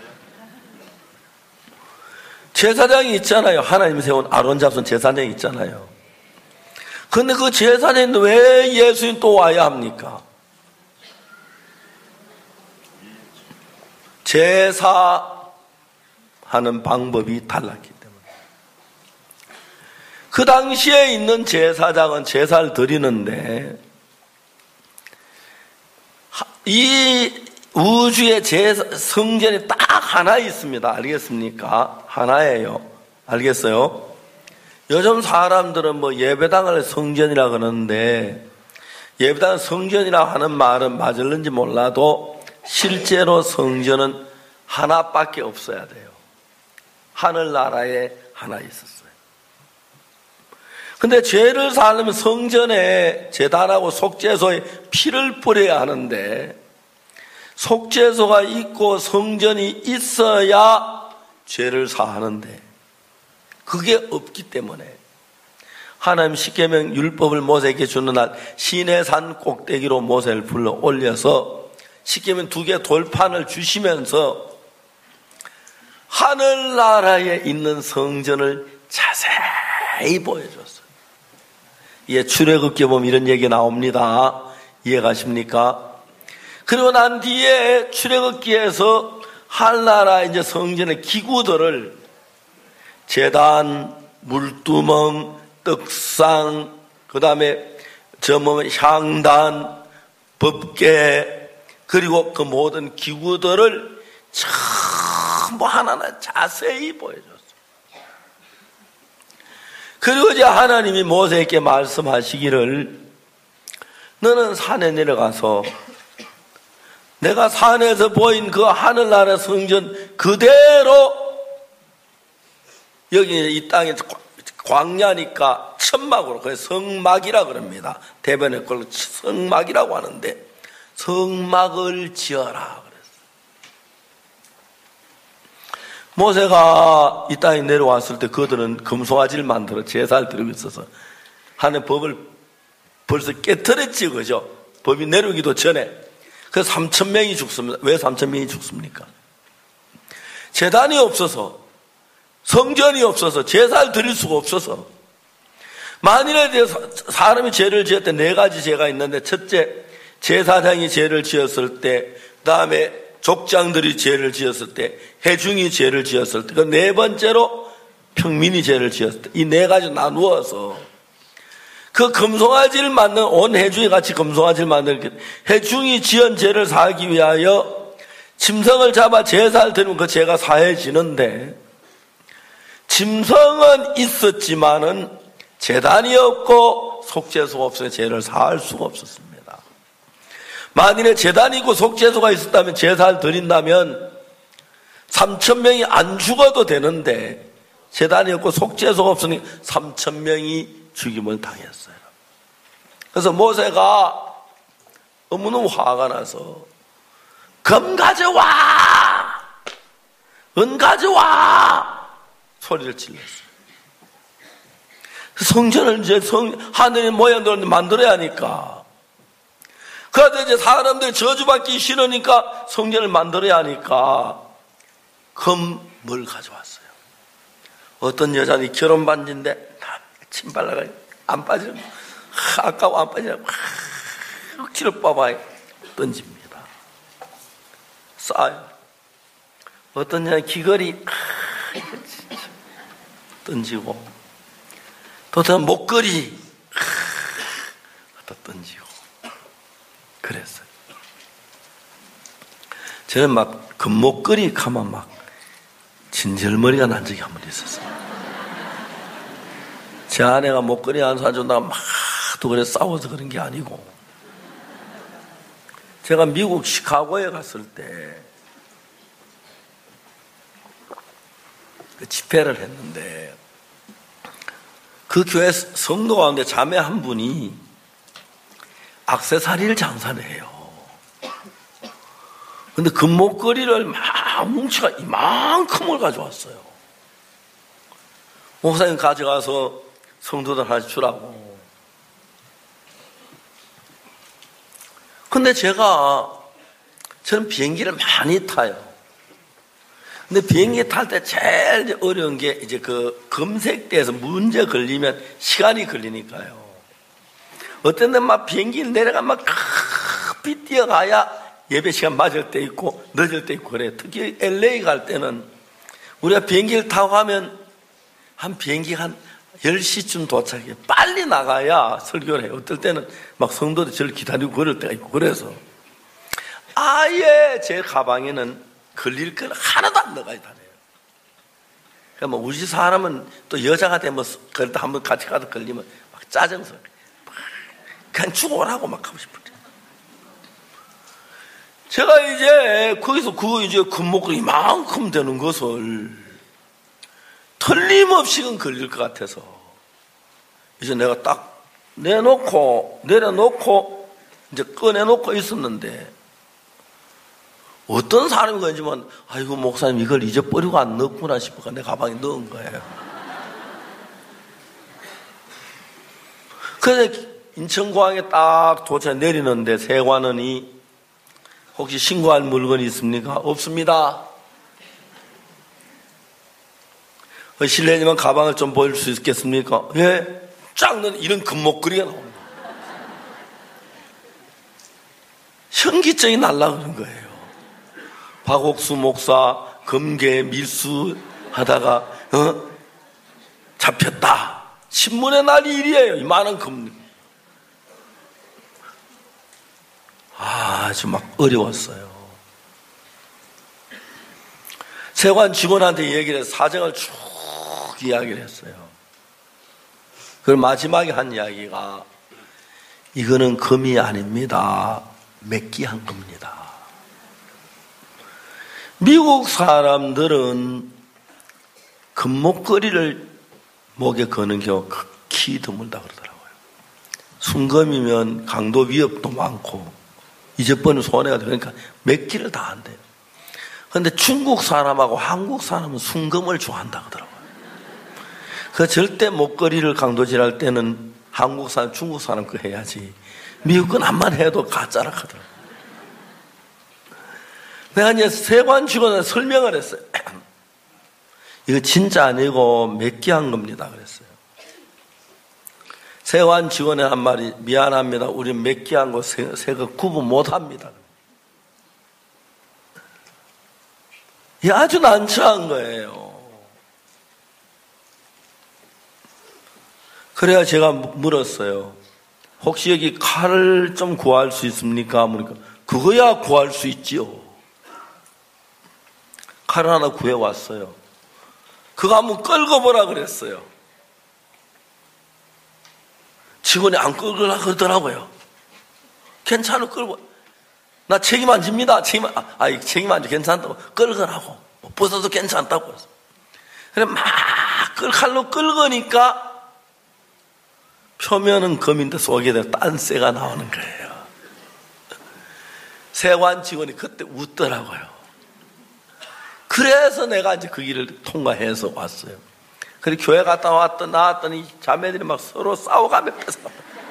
제사장이 있잖아요. 하나님 세운 아론 자손 제사장이 있잖아요. 근데 그 제사장인데 왜 예수님 또 와야 합니까? 제사하는 방법이 달랐기 때문에. 그 당시에 있는 제사장은 제사를 드리는데 이 우주의 제사, 성전이 딱 하나 있습니다. 알겠습니까? 하나예요. 알겠어요? 요즘 사람들은 뭐 예배당을 성전이라 그러는데 예배당 성전이라 하는 말은 맞을는지 몰라도 실제로 성전은 하나밖에 없어야 돼요. 하늘나라에 하나 있었어요. 근데 죄를 사려면 성전에 제단하고 속죄소에 피를 뿌려야 하는데 속죄소가 있고 성전이 있어야 죄를 사하는데 그게 없기 때문에 하나님 십계명 율법을 모세에게 주는 날 시내산 꼭대기로 모세를 불러 올려서 십계명 두 개 돌판을 주시면서 하늘나라에 있는 성전을 자세히 보여줬어요. 예, 출애굽기에 보면 이런 얘기 나옵니다. 이해가십니까? 그리고 난 뒤에 출애굽기에서 하늘나라 이제 성전의 기구들을 제단, 물두멍, 떡상, 그 다음에 저 뭐 향단, 법궤, 그리고 그 모든 기구들을 전부 하나하나 자세히 보여줬어요. 그리고 이제 하나님이 모세에게 말씀하시기를 너는 산에 내려가서 내가 산에서 보인 그 하늘나라 성전 그대로 여기 이 땅에 광야니까 천막으로 그래서 성막이라 그럽니다. 대변에 그걸 성막이라고 하는데 성막을 지어라 그랬어요. 모세가 이 땅에 내려왔을 때 그들은 금송아지를 만들어 제사를 드리고 있어서 하나님의 법을 벌써 깨트렸지, 그죠? 법이 내려오기도 전에. 그래서 삼천 명이 죽습니다. 왜 삼천 명이 죽습니까? 제단이 없어서, 성전이 없어서, 제사를 드릴 수가 없어서. 만일에 대해서 사람이 죄를 지을 때 네 가지 죄가 있는데, 첫째, 제사장이 죄를 지었을 때, 그 다음에 족장들이 죄를 지었을 때, 회중이 죄를 지었을 때, 그 네 번째로 평민이 죄를 지었을 때, 이 네 가지 나누어서 그 금송아지를 만든 온 회중이 같이 금송아지를 만들게 회중이 지은 죄를 사하기 위하여 짐승을 잡아 제사를 드리면 그 죄가 사해지는데 짐승은 있었지만은 제단이 없고 속죄소가 없어서 죄를 사할 수가 없었습니다. 만일에 제단이 있고 속죄소가 있었다면 제사를 드린다면 삼천 명이 안 죽어도 되는데 제단이 없고 속죄소가 없으니 삼천 명이 죽임을 당했어요. 그래서 모세가 너무너무 화가 나서 금 가져와! 은 가져와! 소리를 질렀어요. 성전을 이제 성, 하늘의 모양대로 만들어야 하니까. 그래도 이제 사람들이 저주받기 싫으니까 성전을 만들어야 하니까 금을 가져왔어요. 어떤 여자는 결혼 반지인데 침 발라가지고 안 빠지는 아까워 안 빠지는 억지로 뽑아요. 던집니다. 쌓아요. 어떤 여자는 귀걸이 던지고 또 다른 목걸이 갖다 던지고 그랬어요. 저는 막 금목걸이 가면 막 진절머리가 난 적이 한 번 있었어요. 제 아내가 목걸이 안 사준다고 막 또 그래 싸워서 그런 게 아니고, 제가 미국 시카고에 갔을 때 그 집회를 했는데 그 교회 성도 가운데 자매 한 분이 액세서리를 장사를 해요. 근데 금목걸이를 막 뭉치가 이만큼을 가져왔어요. 목사님 가져가서 성도들 하나 주라고. 근데 제가, 저는 비행기를 많이 타요. 근데 비행기 탈 때 제일 어려운 게 이제 그 검색대에서 문제 걸리면 시간이 걸리니까요. 어떤 데는 막 비행기 내려가면 막 급히 뛰어가야 예배 시간 맞을 때 있고 늦을 때 있고 그래요. 특히 엘에이 갈 때는 우리가 비행기를 타고 가면 한 비행기가 한 열 시쯤 도착해요. 빨리 나가야 설교를 해요. 어떨 때는 막 성도들이 저를 기다리고 그럴 때가 있고 그래서 아예 제 가방에는 걸릴 건 하나도 안 넣어가야 다녀요. 그러니까 뭐 우리 사람은 또 여자가 되면 그러다 한번 같이 가다 걸리면 막 짜증서 그냥 죽어오라고 막 하고 싶어요. 제가 이제 거기서 그 이제 금목걸이 이만큼 되는 것을 틀림없이는 걸릴 것 같아서 이제 내가 딱 내놓고 내려놓고 이제 꺼내놓고 있었는데 어떤 사람이 그러지만 아이고 목사님 이걸 잊어버리고 안 넣었구나 싶어서 내 가방에 넣은 거예요. 그래서 인천공항에 딱 도착 내리는데 세관원이 혹시 신고할 물건이 있습니까? 없습니다. 실례지만 가방을 좀 보일 수 있겠습니까? 예. 쫙 넣는 이런 금목걸이가 나옵니다. 현기증이 날라 그런 거예요. 박옥수 목사 금괴 밀수 하다가 어? 잡혔다. 신문에 날 일이에요. 이만한 금. 아주 막 어려웠어요. 세관 직원한테 얘기를 해서 사정을 쭉 이야기를 했어요. 그리고 마지막에 한 이야기가 이거는 금이 아닙니다. 메기한 겁니다. 미국 사람들은 금목걸이를 목에 거는 경우가 극히 드물다 그러더라고요. 순금이면 강도 위협도 많고 잊어버리는 손해가 되니까 몇 끼를 다 한대요. 그런데 중국 사람하고 한국 사람은 순금을 좋아한다 그러더라고요. 그 절대 목걸이를 강도질할 때는 한국 사람, 중국 사람 거 해야지. 미국 건 암만 해도 가짜라 하더라고요. 내가 이제 세관 직원한테 설명을 했어요. 이거 진짜 아니고 메기한 겁니다. 그랬어요. 세관 직원의 한 말이 미안합니다. 우리 메기한 거 새 거 구분 못 합니다. 이 아주 난처한 거예요. 그래야 제가 물었어요. 혹시 여기 칼을 좀 구할 수 있습니까? 그러니까 그거야 구할 수 있지요. 칼을 하나 구해왔어요. 그거 한번 끌고 보라 그랬어요. 직원이 안 끌으라 그러더라고요. 괜찮아 끌고. 나 책임 안 집니다. 책임 안, 아, 책임 안 지. 괜찮다고 끌거라고. 벗어도 괜찮다고. 그래 막 끌 칼로 끌거니까 표면은 검인데 속에 딴새가 나오는 거예요. 세관 직원이 그때 웃더라고요. 그래서 내가 이제 그 길을 통과해서 왔어요. 그래 교회 갔다 왔더니 나왔더니 자매들이 막 서로 싸워가며 뺏어.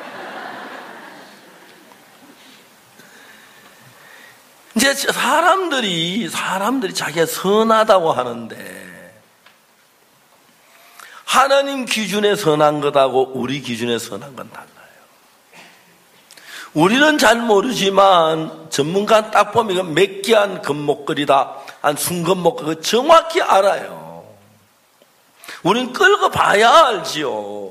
이제 사람들이 사람들이 자기가 선하다고 하는데 하나님 기준에 선한 것하고 우리 기준에 선한 건 달라요. 우리는 잘 모르지만 전문가 딱 보면 이건 맥기한 금목걸이다, 한 순금목걸이 정확히 알아요. 우린 끌고 봐야 알지요.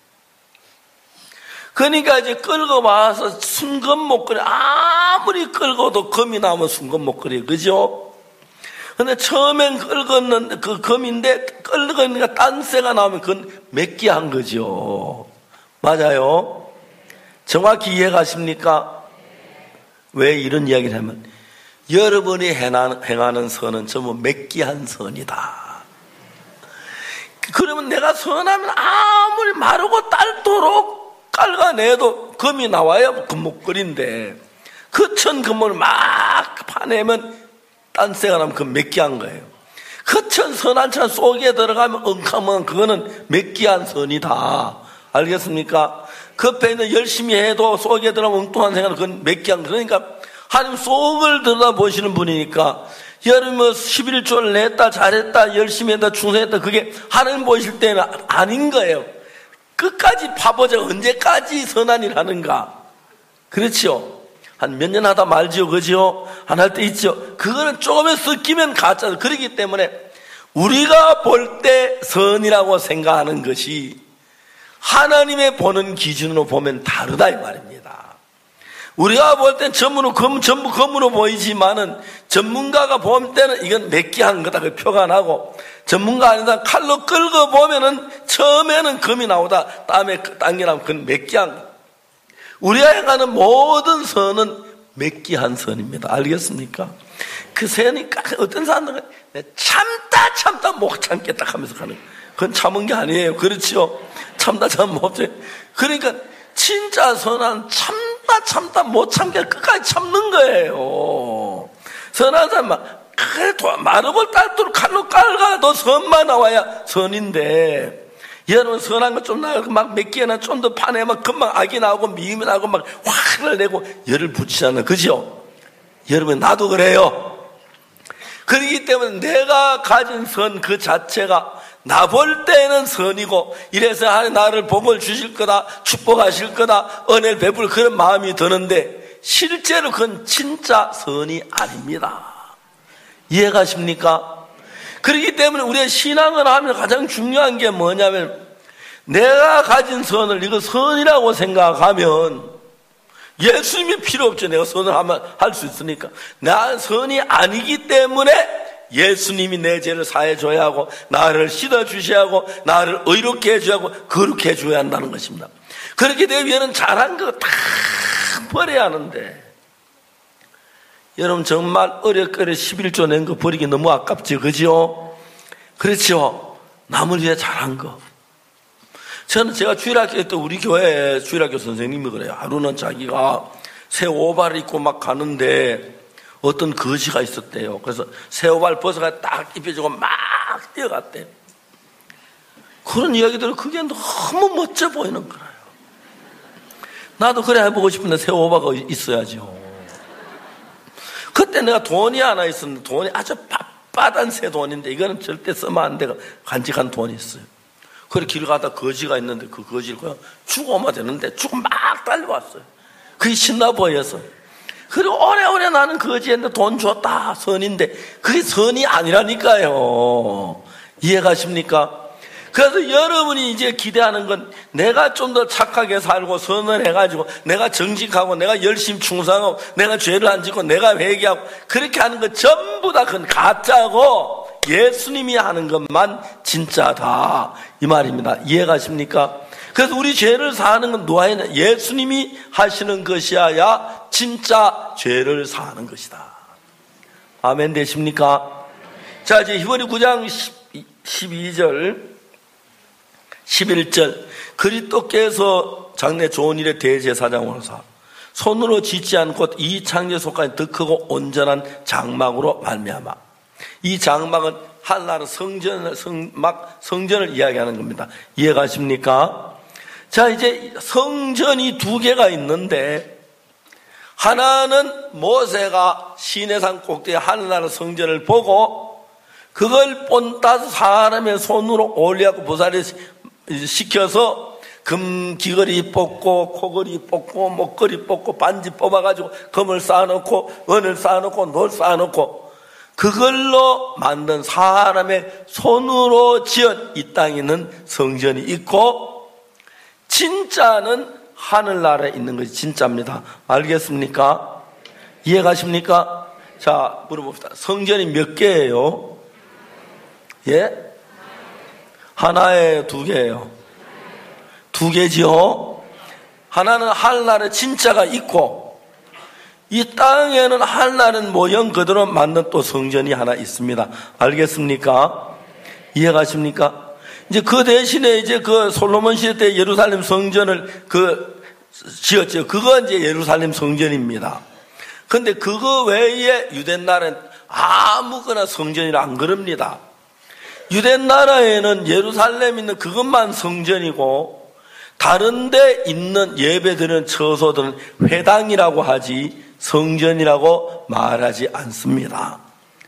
그러니까 이제 끌고 와서 순금목걸이 아무리 끌고도 금이 나오면 순금목걸이, 그죠? 근데 처음엔 끌었는 그 금인데 끌거니까 딴새가 나오면 그건 맥기한 거죠. 맞아요? 정확히 이해가십니까? 왜 이런 이야기를 하면 여러분이 행하는 선은 전부 맥기한 선이다. 그러면 내가 선하면 아무리 마르고 딸도록 깔아내도 금이 나와야 금목걸인데 그 천 금을 막 파내면 딴새가 나면 그건 맥기한 거예요. 그 천 선한 천 속에 들어가면 엉카면 그거는 맥기한 선이다. 알겠습니까? 그 배는 열심히 해도 속에 들어가면 엉뚱한 생각은 그건 맥기한 거예요. 그러니까 하나님 속을 들여다보시는 분이니까 여러분 뭐 십일조를 냈다 잘했다 열심히 했다 충성했다 그게 하나님 보실 때는 아닌 거예요. 끝까지 파보자. 언제까지 선한 일 하는가. 그렇죠? 한 몇 년 하다 말지요, 그죠? 안 할 때 있죠. 그거는 조금만 섞이면 가짜죠. 그렇기 때문에 우리가 볼 때 선이라고 생각하는 것이 하나님의 보는 기준으로 보면 다르다 이 말입니다. 우리가 볼 땐 전부 검, 전부 검으로 보이지만은 전문가가 볼 때는 이건 맥기한 거다 그 표가 나고, 전문가 아니다 칼로 끌고 보면은 처음에는 검이 나오다 다음에 당겨나면 그건 맥기한 거. 우리가 행하는 모든 선은 맥기한 선입니다. 알겠습니까? 그 선이 어떤 사람들은 참다 참다 못 참겠다 하면서 가는 거예요. 그건 참은 게 아니에요. 그렇죠? 참다 참다 못 참겠다. 그러니까 진짜 선한 참다 참다 못 참게 끝까지 참는 거예요. 선한 사람은 그래도 마르고 딸도록 칼로 깔아도 선만 나와야 선인데, 여러분 선한 거 좀 나고 막 몇 개나 좀 더 파내면 금방 악이 나오고 미움이 나고 막 화를 내고 열을 붙이잖아요. 그죠? 여러분 나도 그래요. 그렇기 때문에 내가 가진 선 그 자체가 나 볼 때는 선이고, 이래서 하나님 나를 복을 주실 거다, 축복하실 거다, 은혜를 베풀 그런 마음이 드는데 실제로 그건 진짜 선이 아닙니다. 이해가십니까? 그렇기 때문에 우리가 신앙을 하면 가장 중요한 게 뭐냐면, 내가 가진 선을 이거 선이라고 생각하면 예수님이 필요 없죠. 내가 선을 하면 할 수 있으니까. 나 선이 아니기 때문에 예수님이 내 죄를 사해 줘야 하고, 나를 씻어 주셔야 하고, 나를 의롭게 해 줘야 하고, 거룩해 줘야 한다는 것입니다. 그렇게 되면 잘한 거 다 버려야 하는데, 여러분 정말 어렵게 십일조 낸 거 버리기 너무 아깝죠. 그죠? 그렇죠? 남을 위해 잘한 거. 저는 제가 주일학교 때 우리 교회 주일학교 선생님이 그래요. 하루는 자기가 새 오발을 입고 막 가는데 어떤 거지가 있었대요. 그래서 새 오발 벗어가 딱 입혀주고 막 뛰어갔대요. 그런 이야기들은 그게 너무 멋져 보이는 거예요. 나도 그래 해보고 싶은데 새 오발가 있어야죠. 그때 내가 돈이 하나 있었는데, 돈이 아주 빳빳한 새 돈인데 이거는 절대 쓰면 안 되고 간직한 돈이 있어요. 그래 길 가다 거지가 있는데 그 거지를 그냥 죽어오면 되는데 죽어 막 달려왔어요. 그게 신나 보여서. 그리고 오래오래 나는 거지했는데 돈 줬다 선인데 그게 선이 아니라니까요. 이해가십니까? 그래서 여러분이 이제 기대하는 건 내가 좀 더 착하게 살고 선을 해가지고 내가 정직하고 내가 열심히 충성하고 내가 죄를 안 짓고 내가 회개하고 그렇게 하는 것 전부 다 그건 가짜고 예수님이 하는 것만 진짜다 이 말입니다. 이해가십니까? 그래서 우리 죄를 사하는 건 누가 했냐? 예수님이 하시는 것이어야 진짜 죄를 사하는 것이다. 아멘 되십니까? 자, 이제 히브리 구 장 십이 절, 십일 절. 그리스도께서 장래 좋은 일의 대제사장으로서 손으로 짓지 않고 이 창조 속까지 더 크고 온전한 장막으로 말미암아. 이 장막은 하나의 성전, 성막, 성전을 이야기하는 겁니다. 이해가십니까? 자, 이제 성전이 두 개가 있는데, 하나는 모세가 시내산 꼭대기 하늘나라 성전을 보고 그걸 본따서 사람의 손으로 올려갖고 보살을 시켜서 금 귀걸이 뽑고 코걸이 뽑고 목걸이 뽑고 반지 뽑아가지고 금을 쌓아놓고 은을 쌓아놓고 돌 쌓아놓고 그걸로 만든 사람의 손으로 지은 이 땅에 있는 성전이 있고, 진짜는 하늘나라에 있는 것이 진짜입니다. 알겠습니까? 이해가십니까? 자, 물어봅시다. 성전이 몇 개예요? 예? 하나예요? 두 개예요? 두 개지요? 하나는 하늘나라에 진짜가 있고, 이 땅에는 하늘나라는 모형 그대로 만든 또 성전이 하나 있습니다. 알겠습니까? 이해가십니까? 이제 그 대신에 이제 그 솔로몬 시대 때 예루살렘 성전을 그 지었죠. 그거 이제 예루살렘 성전입니다. 근데 그거 외에 유대 나라는 아무거나 성전이라 안 그럽니다. 유대 나라에는 예루살렘에 있는 그것만 성전이고, 다른 데 있는 예배드리는 처소들은 회당이라고 하지 성전이라고 말하지 않습니다.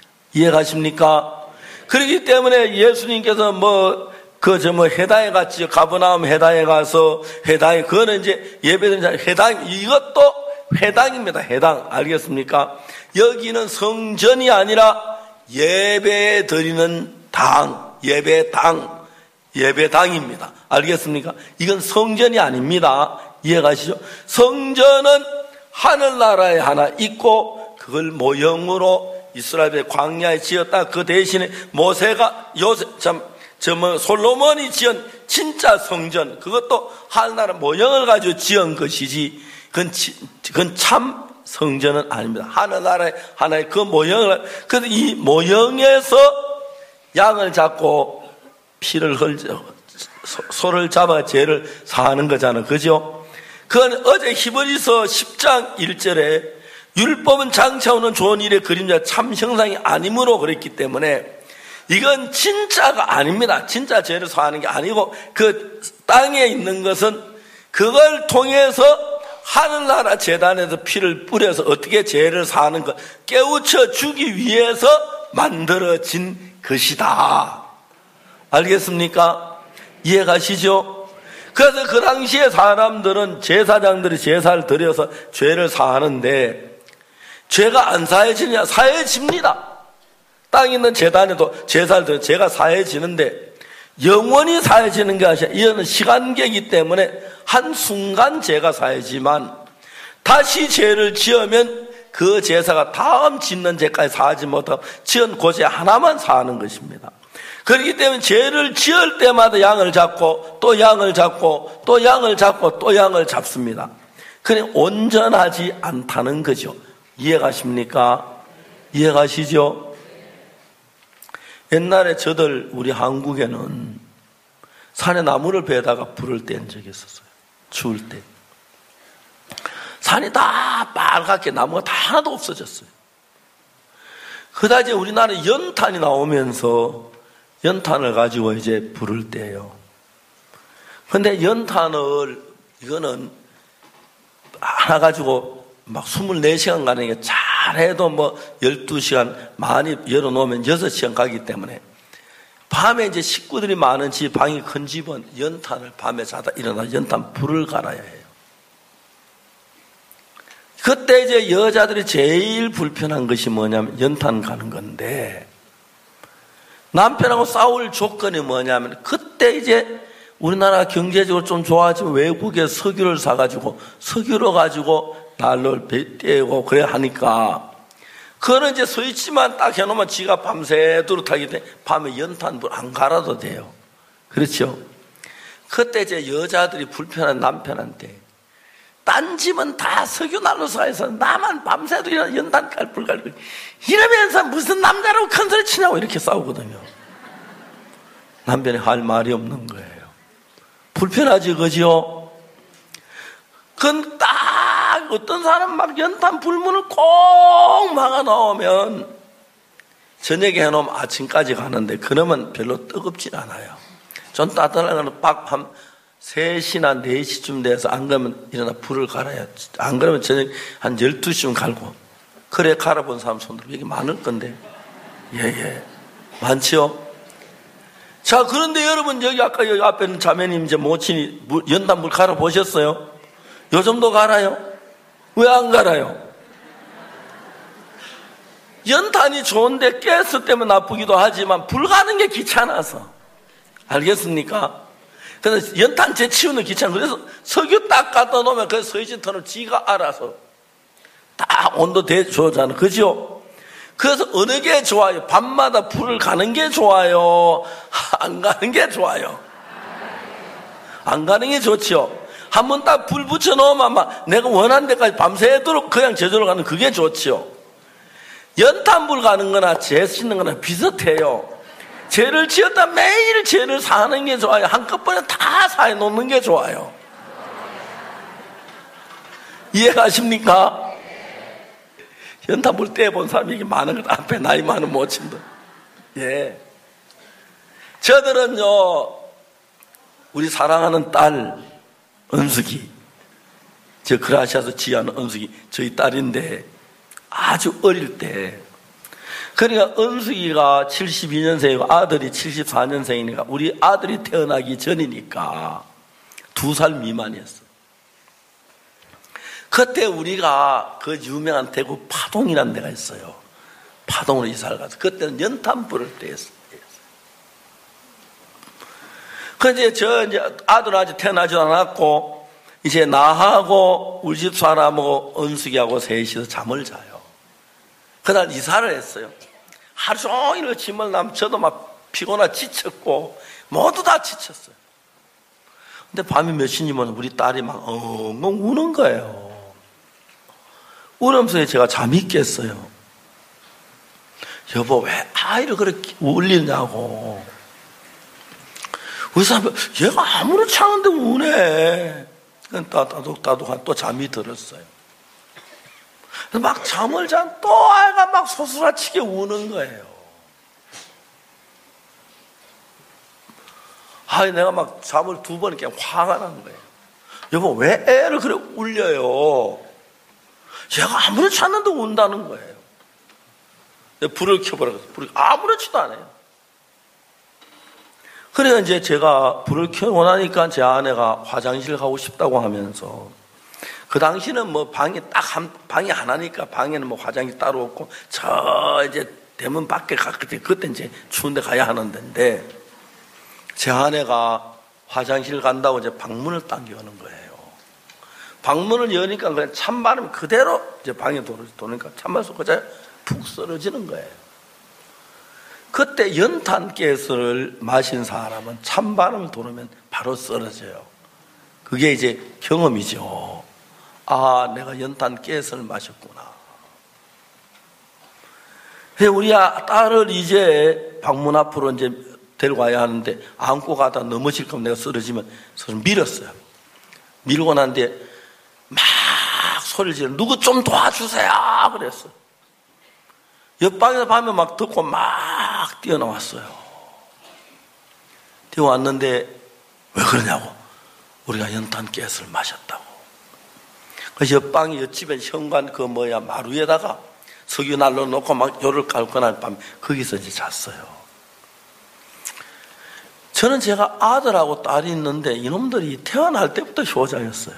이해가십니까? 그렇기 때문에 예수님께서 뭐 그 저 뭐 회당에 갔지요. 가버나움 회당에 가서 회당에 그거는 이제 예배드리는 회당, 이것도 회당입니다. 회당. 알겠습니까? 여기는 성전이 아니라 예배 드리는 당, 예배당, 예배당입니다. 알겠습니까? 이건 성전이 아닙니다. 이해가시죠? 성전은 하늘나라에 하나 있고 그걸 모형으로 이스라엘의 광야에 지었다. 그 대신에 모세가 요새 참 저 뭐 솔로몬이 지은 진짜 성전, 그것도 하늘나라 모형을 가지고 지은 것이지 그건, 치, 그건 참 성전은 아닙니다. 하늘나라의 하나의 그 모형을, 그래서 이 모형에서 양을 잡고 피를 흘려 소를 잡아 죄를 사하는 거잖아. 그죠? 그건 어제 히브리서 십 장 일 절에 율법은 장차 오는 좋은 일의 그림자 참 형상이 아니므로 그랬기 때문에 이건 진짜가 아닙니다. 진짜 죄를 사하는 게 아니고, 그 땅에 있는 것은 그걸 통해서 하늘나라 제단에서 피를 뿌려서 어떻게 죄를 사하는 것 깨우쳐 주기 위해서 만들어진 것이다. 알겠습니까? 이해가시죠? 그래서 그 당시에 사람들은 제사장들이 제사를 드려서 죄를 사하는데, 죄가 안 사해지느냐? 사해집니다. 땅에 있는 제단에도 제사를 드려 죄가 사해지는데, 영원히 사해지는 게 아니라 이거는 시간계이기 때문에 한순간 죄가 사해지만, 다시 죄를 지으면 그 제사가 다음 짓는 죄까지 사하지 못하고 지은 그 죄 하나만 사하는 것입니다. 그렇기 때문에 죄를 지을 때마다 양을 잡고 또 양을 잡고 또 양을 잡고 또 양을 잡습니다. 그냥 온전하지 않다는 거죠. 이해가십니까? 이해가시죠? 옛날에 저들 우리 한국에는 산에 나무를 베다가 불을 뗀 적이 있었어요. 추울 때. 산이 다 빨갛게 나무가 다 하나도 없어졌어요. 그다지 우리나라 연탄이 나오면서 연탄을 가지고 이제 불을 떼요. 근데 연탄을 이거는 하나 가지고 막 이십사 시간 가는 게 잘해도 뭐 열두 시간 많이 열어놓으면 여섯 시간 가기 때문에 밤에 이제 식구들이 많은 집, 방이 큰 집은 연탄을 밤에 자다 일어나 연탄 불을 갈아야 해요. 그때 이제 여자들이 제일 불편한 것이 뭐냐면 연탄 가는 건데, 남편하고 싸울 조건이 뭐냐면 그때 이제 우리나라 경제적으로 좀 좋아지면 외국에 석유를 사가지고 석유로 가지고 난로를 떼고 그래 하니까, 그거는 이제 서 있지만 딱 해놓으면 지가 밤새도록 하기 때문에 밤에 연탄불 안 갈아도 돼요. 그렇죠? 그때 이제 여자들이 불편한 남편한테 딱 딴 집은 다 석유난로 사이에서 나만 밤새도 이런 연탄 깔불 깔고 이러면서 무슨 남자라고 큰소리 치냐고 이렇게 싸우거든요. 남편이 할 말이 없는 거예요. 불편하지, 그죠? 그건 딱 어떤 사람 막 연탄 불문을 꼭 막아 놓으면 저녁에 해놓으면 아침까지 가는데 그러면 별로 뜨겁진 않아요. 전 따뜻한 거는 빡 한 세 시나 네 시쯤 돼서 안 그러면 일어나 불을 갈아야, 안 그러면 저녁 한 열두 시쯤 갈고. 그래 갈아본 사람 손들어. 여기 많을 건데. 예, 예. 많지요? 자, 그런데 여러분, 여기 아까 여기 앞에 있는 자매님, 이제 모친이 물, 연탄불 갈아보셨어요? 요 정도 갈아요? 왜 안 갈아요? 연탄이 좋은데 가스 때문에 나쁘기도 하지만 불 가는 게 귀찮아서. 알겠습니까? 그래서 연탄 재치우는 귀찮아. 그래서 석유 딱 갖다 놓으면 그 서희진터는 지가 알아서 딱 온도 대줘잖아. 그죠? 그래서 어느 게 좋아요? 밤마다 불을 가는 게 좋아요? 안 가는 게 좋아요? 안 가는 게 좋죠. 한번 딱 불 붙여 놓으면 막 내가 원하는 데까지 밤새도록 그냥 제대로 가는 그게 좋죠. 연탄불 가는 거나 죄 씻는 거나 비슷해요. 죄를 지었다 매일 죄를 사하는 게 좋아요? 한꺼번에 다 사해 놓는 게 좋아요? 이해가십니까? 연탄불 떼본 사람이 이게 많은 것, 앞에 나이 많은 모친들. 예. 저들은요, 우리 사랑하는 딸, 은숙이, 저 크로아시아에서 지하는 은숙이, 저희 딸인데, 아주 어릴 때, 그러니까 은숙이가 칠십이 년생이고 아들이 칠십사 년생이니까 우리 아들이 태어나기 전이니까 두 살 미만이었어. 그때 우리가 그 유명한 대구 파동이라는 데가 있어요. 파동으로 이사를 가서 그때는 연탄불을 떼었어요. 그런데 저 이제 아들은 아직 태어나지 않았고 이제 나하고 우리 집 사람하고 은숙이하고 셋이서 잠을 자요. 그날 이사를 했어요. 하루 종일 짐을 남, 저도 막 피곤하고 지쳤고, 모두 다 지쳤어요. 근데 밤이 몇 시쯤이면 우리 딸이 막 엉엉 우는 거예요. 울으면서 제가 잠이 깼어요. 여보, 왜 아이를 그렇게 울리냐고. 우리 사람, 얘가 아무렇지 않은데 우네. 따독따독 또 잠이 들었어요. 막 잠을 잔 또 아이가 막 소스라치게 우는 거예요. 아, 내가 막 잠을 두 번 이렇게 화가 난 거예요. 여보, 왜 애를 그래 울려요? 얘가 아무렇지 않는데 운다는 거예요. 불을 켜버려서 불이 아무렇지도 않아요. 그래서 이제 제가 불을 켜고 나니까 제 아내가 화장실 가고 싶다고 하면서 그 당시는 뭐 방이 딱 한, 방이 하나니까 방에는 뭐 화장이 따로 없고, 저 이제 대문 밖에 갔을 그때 이제 추운데 가야 하는 데인데, 제 아내가 화장실 간다고 이제 방문을 당겨 여는 거예요. 방문을 여니까 그냥 찬바람 그대로 이제 방에 도니까 찬바람 그저 푹 쓰러지는 거예요. 그때 연탄가스를 마신 사람은 찬바람을 도르면 바로 쓰러져요. 그게 이제 경험이죠. 아, 내가 연탄가스를 마셨구나. 우리 딸을 이제 방문 앞으로 이제 데리고 와야 하는데 안고 가다 넘어질 거면 내가 쓰러지면 서로 밀었어요. 밀고 난 뒤에 막 소리를 지르 누구 좀 도와주세요 그랬어. 옆방에서 밤에 막 듣고 막 뛰어나왔어요. 뛰어왔는데 왜 그러냐고. 우리가 연탄가스를 마셨다고. 그래서 옆방이 옆집에 현관 그 뭐야 마루에다가 석유 난로 놓고 막 요를 깔고 난 밤에 거기서 이제 잤어요. 저는 제가 아들하고 딸이 있는데 이놈들이 태어날 때부터 효자였어요.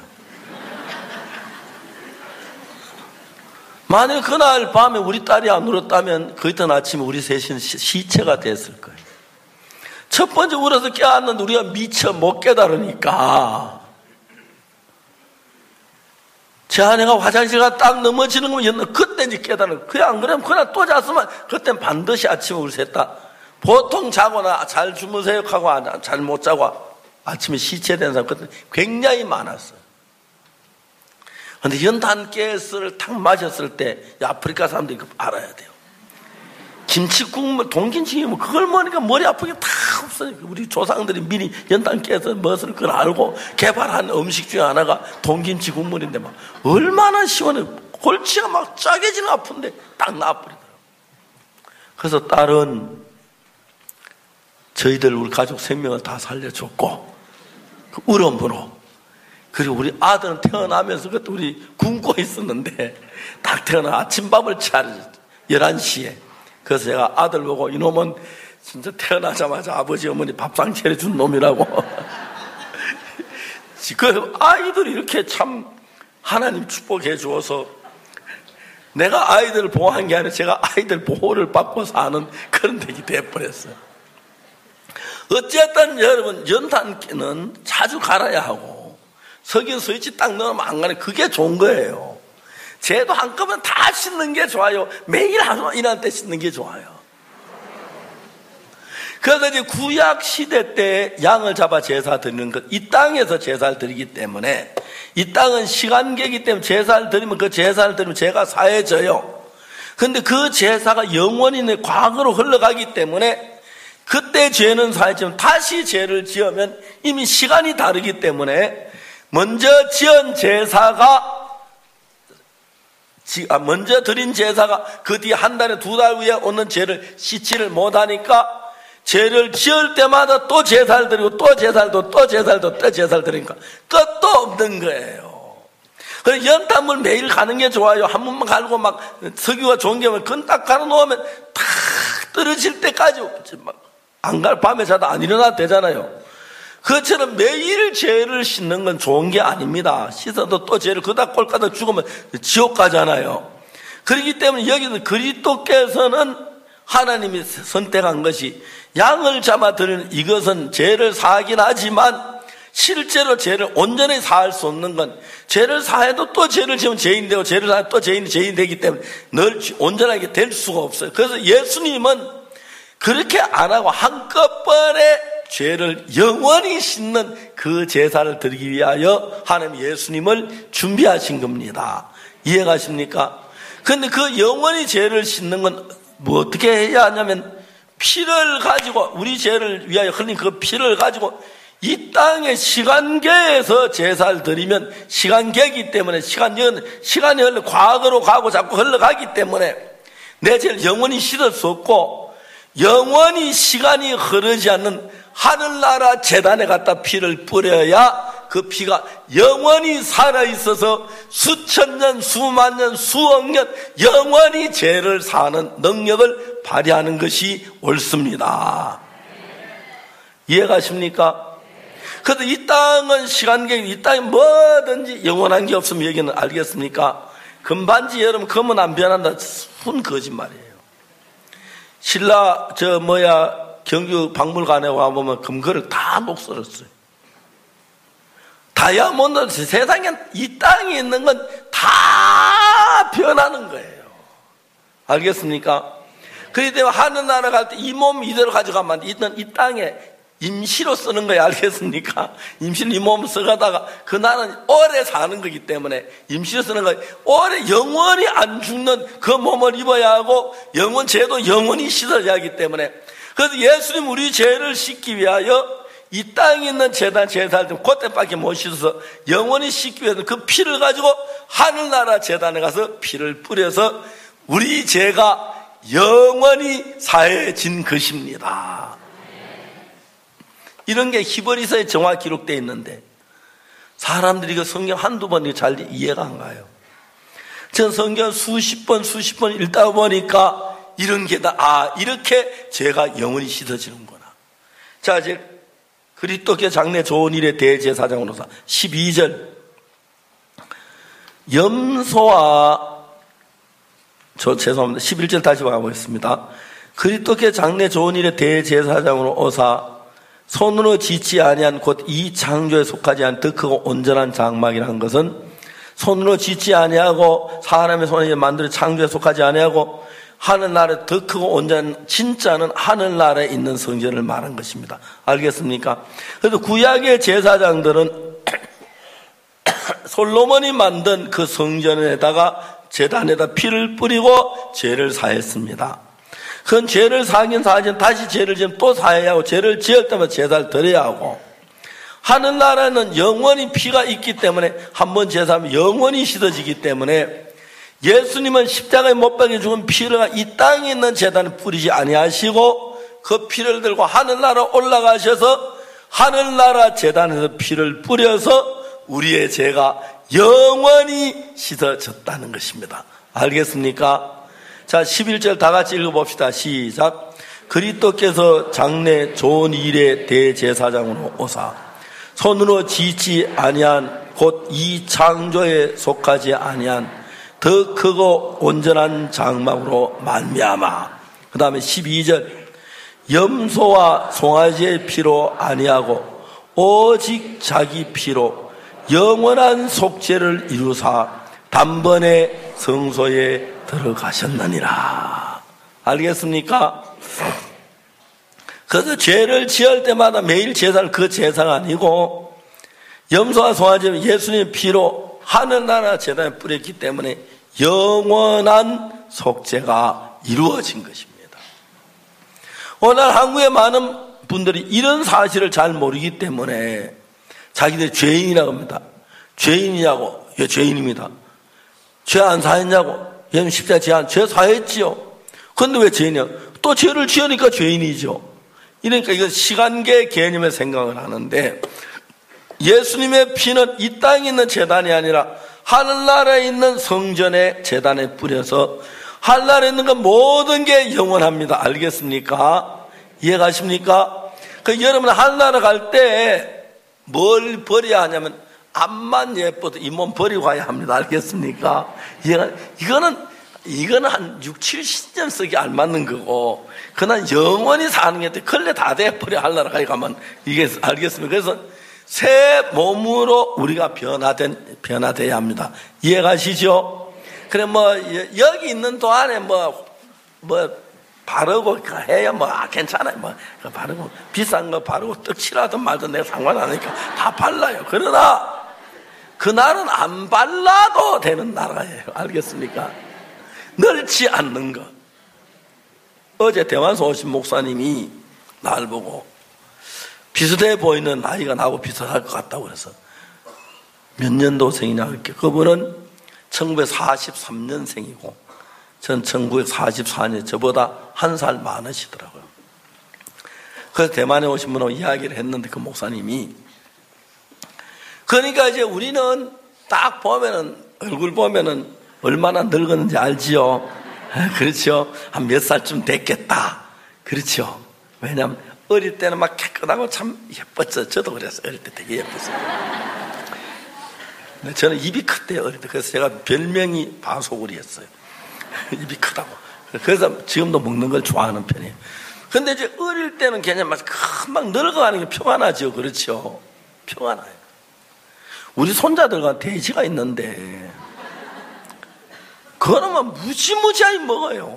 만일 그날 밤에 우리 딸이 안 울었다면 그 이튿 아침에 우리 셋은 시체가 됐을 거예요. 첫 번째 울어서 깨었는데 우리가 미처 못 깨달으니까 제 아내가 화장실 가 딱 넘어지는 거면 그때 이제 깨달은. 그래 안 그러면 그날 또 잤으면 그땐 반드시 아침에 우리 셋 다 보통 자거나 잘 주무세요 하고 잘 못 자고 아침에 시체된 사람 그때 굉장히 많았어요. 근데 연탄가스를 탁 마셨을 때 아프리카 사람들이 그거 알아야 돼요. 김치국물, 동김치국물, 그걸 먹으니까 머리 아프게 다 없어요. 우리 조상들이 미리 연탄가스 무엇을 그걸 알고 개발한 음식 중에 하나가 동김치국물인데 막 얼마나 시원해. 골치가 막 짜게지는 아픈데 딱 나아버리더라고요. 그래서 딸은 저희들 우리 가족 세 명을 다 살려줬고 그 울음으로. 그리고 우리 아들은 태어나면서 그것도 우리 굶고 있었는데 딱 태어나 아침밥을 차렸어요. 열한 시에. 그래서 제가 아들 보고 이놈은 진짜 태어나자마자 아버지 어머니 밥상 차려준 놈이라고. 그 아이들이 이렇게 참 하나님 축복해 주어서 내가 아이들을 보호한 게 아니라 제가 아이들 보호를 받고 사는 그런 덱이 돼버렸어요. 어쨌든 여러분 연탄기는 자주 갈아야 하고 석유 스위치 딱 넣으면 안 가네. 그게 좋은 거예요. 쟤도 한꺼번에 다 씻는 게 좋아요. 매일 하루 일할 때 씻는 게 좋아요. 그래서 이제 구약 시대 때 양을 잡아 제사 드리는 것, 이 땅에서 제사를 드리기 때문에 이 땅은 시간계이기 때문에 제사를 드리면 그 제사를 드리면 죄가 사해져요. 그런데 그 제사가 영원히 내 과거로 흘러가기 때문에 그때 죄는 사해지면 다시 죄를 지으면 이미 시간이 다르기 때문에 먼저 지은 제사가 먼저 드린 제사가 그 뒤에 한 달에 두 달 후에 오는 죄를 씻지를 못하니까 죄를 지을 때마다 또 제사를 드리고 또 제사를 드리고 또 제사를 드리고 또 제사를 드리니까 끝도 없는 거예요. 그래서 연탄물 매일 가는 게 좋아요. 한 번만 갈고 막 석유가 좋은 게 그건 딱 갈아 놓으면 탁 떨어질 때까지 안 갈 밤에 자도 안 일어나도 되잖아요. 그것처럼 매일 죄를 씻는 건 좋은 게 아닙니다. 씻어도 또 죄를 그다 꼴까다 죽으면 지옥 가잖아요. 그렇기 때문에 여기서 그리스도께서는 하나님이 선택한 것이 양을 잡아 드리는 이것은 죄를 사하긴 하지만 실제로 죄를 온전히 사할 수 없는 건 죄를 사해도 또 죄를 지으면 죄인 되고 죄를 사해도 또 죄인이 죄인 되기 때문에 늘 온전하게 될 수가 없어요. 그래서 예수님은 그렇게 안 하고 한꺼번에 죄를 영원히 씻는 그 제사를 드리기 위하여 하나님 예수님을 준비하신 겁니다. 이해가십니까? 그런데 그 영원히 죄를 씻는 건 뭐 어떻게 해야 하냐면 피를 가지고 우리 죄를 위하여 흘린 그 피를 가지고 이 땅의 시간계에서 제사를 드리면 시간계이기 때문에 시간, 시간이 흘러 과거로 가고 자꾸 흘러가기 때문에 내 죄를 영원히 씻을 수 없고 영원히 시간이 흐르지 않는 하늘나라 제단에 갖다 피를 뿌려야 그 피가 영원히 살아있어서 수천 년, 수만 년, 수억 년 영원히 죄를 사하는 능력을 발휘하는 것이 옳습니다. 이해가십니까? 그래도 이 땅은 시간계획, 이 땅에 뭐든지 영원한 게 없으면 여기는 알겠습니까? 금반지 여러분 검은 안 변한다. 순 거짓말이에요. 신라 저 뭐야 경주 박물관에 와보면 금거를 다 녹슬었어요. 다이아몬드 세상에 이 땅에 있는 건 다 변하는 거예요. 알겠습니까? 그렇기 때문에 하늘나라 갈 때 이 몸 이대로 가져가면 있는 이 땅에 임시로 쓰는 거예요. 알겠습니까? 임시로 이 몸을 써가다가 그 나라는 오래 사는 거기 때문에 임시로 쓰는 거예요. 오래 영원히 안 죽는 그 몸을 입어야 하고 영원 죄도 영원히 씻어야 하기 때문에 그래서 예수님 우리 죄를 씻기 위하여 이 땅에 있는 제단 제사를 좀 그때밖에 못 씻어서 영원히 씻기 위해서 그 피를 가지고 하늘나라 제단에 가서 피를 뿌려서 우리 죄가 영원히 사해진 것입니다. 이런 게 히브리서에 정확히 기록되어 있는데 사람들이 그 성경 한두 번 잘 이해가 안 가요. 전 성경 수십 번 수십 번 읽다 보니까 이런 게 다 아 이렇게 죄가 영원히 씻어지는구나. 자 이제 그리스도께 장래 좋은 일의 대제사장으로서 십이 절 염소와 저 죄송합니다. 십일 절 다시 가보겠습니다. 그리스도께 장래 좋은 일의 대제사장으로 오사 손으로 짓지 아니한 곧 이 창조에 속하지 않은 더 크고 온전한 장막이라는 것은 손으로 짓지 아니하고 사람의 손에 만들어 창조에 속하지 아니하고 하늘나라에 더 크고 온전한 진짜는 하늘나라에 있는 성전을 말한 것입니다. 알겠습니까? 그래서 구약의 제사장들은 솔로몬이 만든 그 성전에다가 제단에다 피를 뿌리고 죄를 사했습니다. 그건 죄를 사긴 사하지만 다시 죄를 지으면 또 사해야 하고, 죄를 지을 때마다 제사를 드려야 하고, 하늘나라는 영원히 피가 있기 때문에 한 번 제사하면 영원히 씻어지기 때문에 예수님은 십자가에 못 박혀 죽은 피를 이 땅에 있는 제단에 뿌리지 아니하시고 그 피를 들고 하늘나라 올라가셔서 하늘나라 제단에서 피를 뿌려서 우리의 죄가 영원히 씻어졌다는 것입니다. 알겠습니까? 자, 십일 절 다 같이 읽어봅시다. 시작. 그리스도께서 장래 좋은 일의 대제사장으로 오사 손으로 짓지 아니한 곧 이 창조에 속하지 아니한 더 크고 온전한 장막으로 말미암아. 그 다음에 십이 절 염소와 송아지의 피로 아니하고 오직 자기 피로 영원한 속죄를 이루사 단번에 성소에 들어가셨느니라. 알겠습니까? 그래서 죄를 지을 때마다 매일 제사를 그 제사가 아니고 염소와 송아지는 예수님의 피로 하늘나라 제단에 뿌렸기 때문에 영원한 속죄가 이루어진 것입니다. 오늘 한국의 많은 분들이 이런 사실을 잘 모르기 때문에 자기들이 죄인이라고 합니다. 죄인이냐고? 예, 죄인입니다. 죄 안 사했냐고? 예, 십자가 지안 죄 사했지요. 그런데 왜 죄인이냐? 또 죄를 지으니까 죄인이죠. 이러니까 이건 시간계 개념의 생각을 하는데, 예수님의 피는 이 땅에 있는 제단이 아니라 하늘나라에 있는 성전의 제단에 뿌려서 하늘나라에 있는 건 모든 게 영원합니다. 알겠습니까? 이해가십니까? 그 여러분 하늘나라 갈 때 뭘 버려야 하냐면 앞만 예뻐도 이 몸 버리고 가야 합니다. 알겠습니까? 이해가, 이거는 이거는 한 육, 칠십 년 쓰기 알맞는 거고, 그날 영원히 사는 게 걸레 다 돼버려 하늘나라 가면 이게 알겠습니까? 그래서 새 몸으로 우리가 변화된, 변화돼야 합니다. 이해가시죠? 그래, 뭐, 여기 있는 동안에 뭐, 뭐, 바르고 해야 뭐, 아, 괜찮아요. 뭐, 바르고, 비싼 거 바르고 떡칠하든 말든 내가 상관 안 하니까 다 발라요. 그러나, 그날은 안 발라도 되는 나라예요. 알겠습니까? 늙지 않는 것. 어제 대만에서 오신 목사님이 날 보고 비슷해 보이는 나이가 나하고 비슷할 것 같다고 그래서 몇 년도생이냐 그렇게. 그분은 천구백사십삼 년생이고 전 천구백사십사 년, 저보다 한 살 많으시더라고요. 그래서 대만에 오신 분하고 이야기를 했는데 그 목사님이, 그러니까 이제 우리는 딱 보면은 얼굴 보면은 얼마나 늙었는지 알지요? 그렇죠? 한 몇 살쯤 됐겠다. 그렇죠? 왜냐하면 어릴 때는 막 깨끗하고 참 예뻤죠. 저도 그랬어요. 어릴 때 되게 예뻤어요. 근데 저는 입이 컸대요, 어릴 때. 그래서 제가 별명이 바소구리였어요. 입이 크다고. 그래서 지금도 먹는 걸 좋아하는 편이에요. 근데 이제 어릴 때는 그냥 막 금방 늙어가는 게 표가 나죠. 그렇죠? 표가 나요. 우리 손자들과 돼지가 있는데 그러면 무지무지하게 먹어요.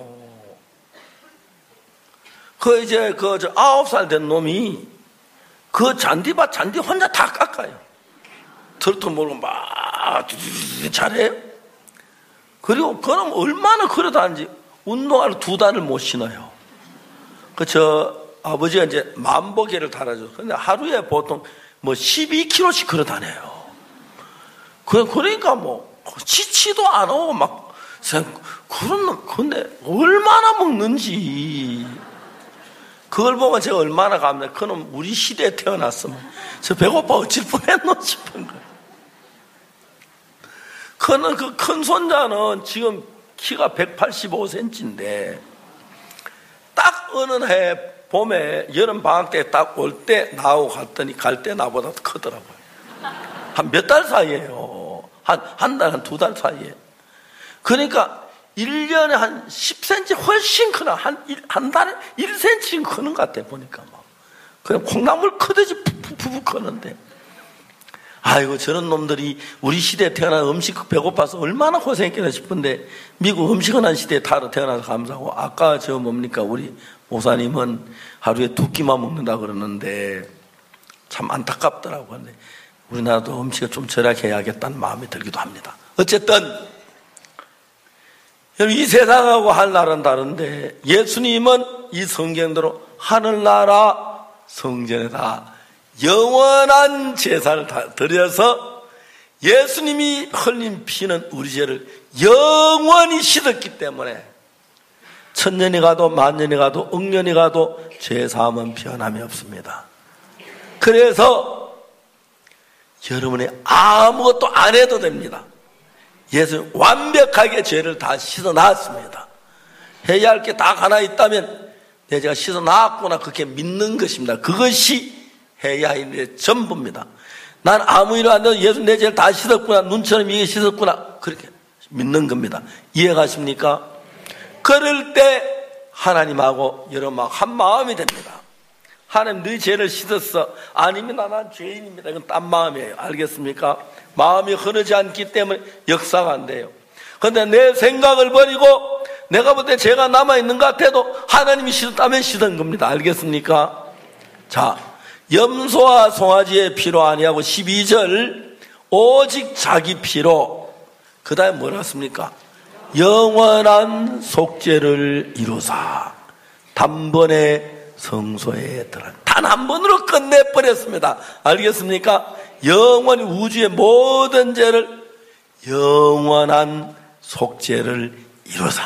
그 이제 그 저 아홉 살 된 놈이 그 잔디밭 잔디 혼자 다 깎아요. 털도 모르고 막 잘해요. 그리고 그럼 얼마나 걸어다니지. 운동화를 두 달을 못 신어요. 그 저 아버지가 이제 만보계를 달아줘. 근데 하루에 보통 뭐 십이 킬로미터씩 걸어다녀요. 그 그러니까 뭐 지치도 안 오고 막 그런, 근데 얼마나 먹는지 그걸 보면 제가 얼마나 감사해요. 그놈 우리 시대에 태어났으면 저 배고파 어찌 뻔했노 싶은 거예요. 그는 그 큰 손자는 지금 키가 백팔십오 센티미터인데 딱 어느 해 봄에 여름 방학 때 딱 올 때 나하고 갔더니 갈 때 나보다 크더라고요. 한 몇 달 사이에요. 한 한 달, 한 두 달 사이에. 그러니까 일 년에 한 십 센티미터 훨씬 크나. 한, 한 달에 일 센티미터 크는 것 같아, 보니까 막. 그냥 콩나물 크듯이 푸푸푸 크는데. 아이고, 저런 놈들이 우리 시대에 태어난 음식 배고파서 얼마나 고생했겠나 싶은데, 미국 음식 흔한 시대에 타러 태어나서 감사하고, 아까 저 뭡니까, 우리 목사님은 하루에 두 끼만 먹는다 그러는데, 참 안타깝더라고. 근데 우리나라도 음식을 좀 절약해야겠다는 마음이 들기도 합니다. 어쨌든 이 세상하고 하늘나라는 다른데 예수님은 이 성경대로 하늘나라 성전에다 영원한 제사를 다 드려서 예수님이 흘린 피는 우리 죄를 영원히 씻었기 때문에 천년이 가도 만년이 가도 억년이 가도 죄사함은 변함이 없습니다. 그래서 여러분이 아무것도 안 해도 됩니다. 예수님 완벽하게 죄를 다 씻어놨습니다. 해야 할 게 다 하나 있다면 내 죄가 씻어놨구나 그렇게 믿는 것입니다. 그것이 해야 할 일의 전부입니다. 난 아무 일 안 해도 예수 내 죄를 다 씻었구나 눈처럼 이게 씻었구나 그렇게 믿는 겁니다. 이해가십니까? 그럴 때 하나님하고 여러분하고 한 마음이 됩니다. 하나님 네 죄를 씻었어. 아닙니다. 난 죄인입니다. 이건 딴 마음이에요. 알겠습니까? 마음이 흐르지 않기 때문에 역사가 안 돼요. 그런데 내 생각을 버리고 내가 볼 때 죄가 남아있는 것 같아도 하나님이 씻었다면 씻은 겁니다. 알겠습니까? 자, 염소와 송아지의 피로 아니하고 십이 절 오직 자기 피로 그 다음에 뭐라 했습니까? 영원한 속죄를 이루사 단번에 성소에 들어 단 한 번으로 끝내버렸습니다. 알겠습니까? 영원히 우주의 모든 죄를 영원한 속죄를 이루사.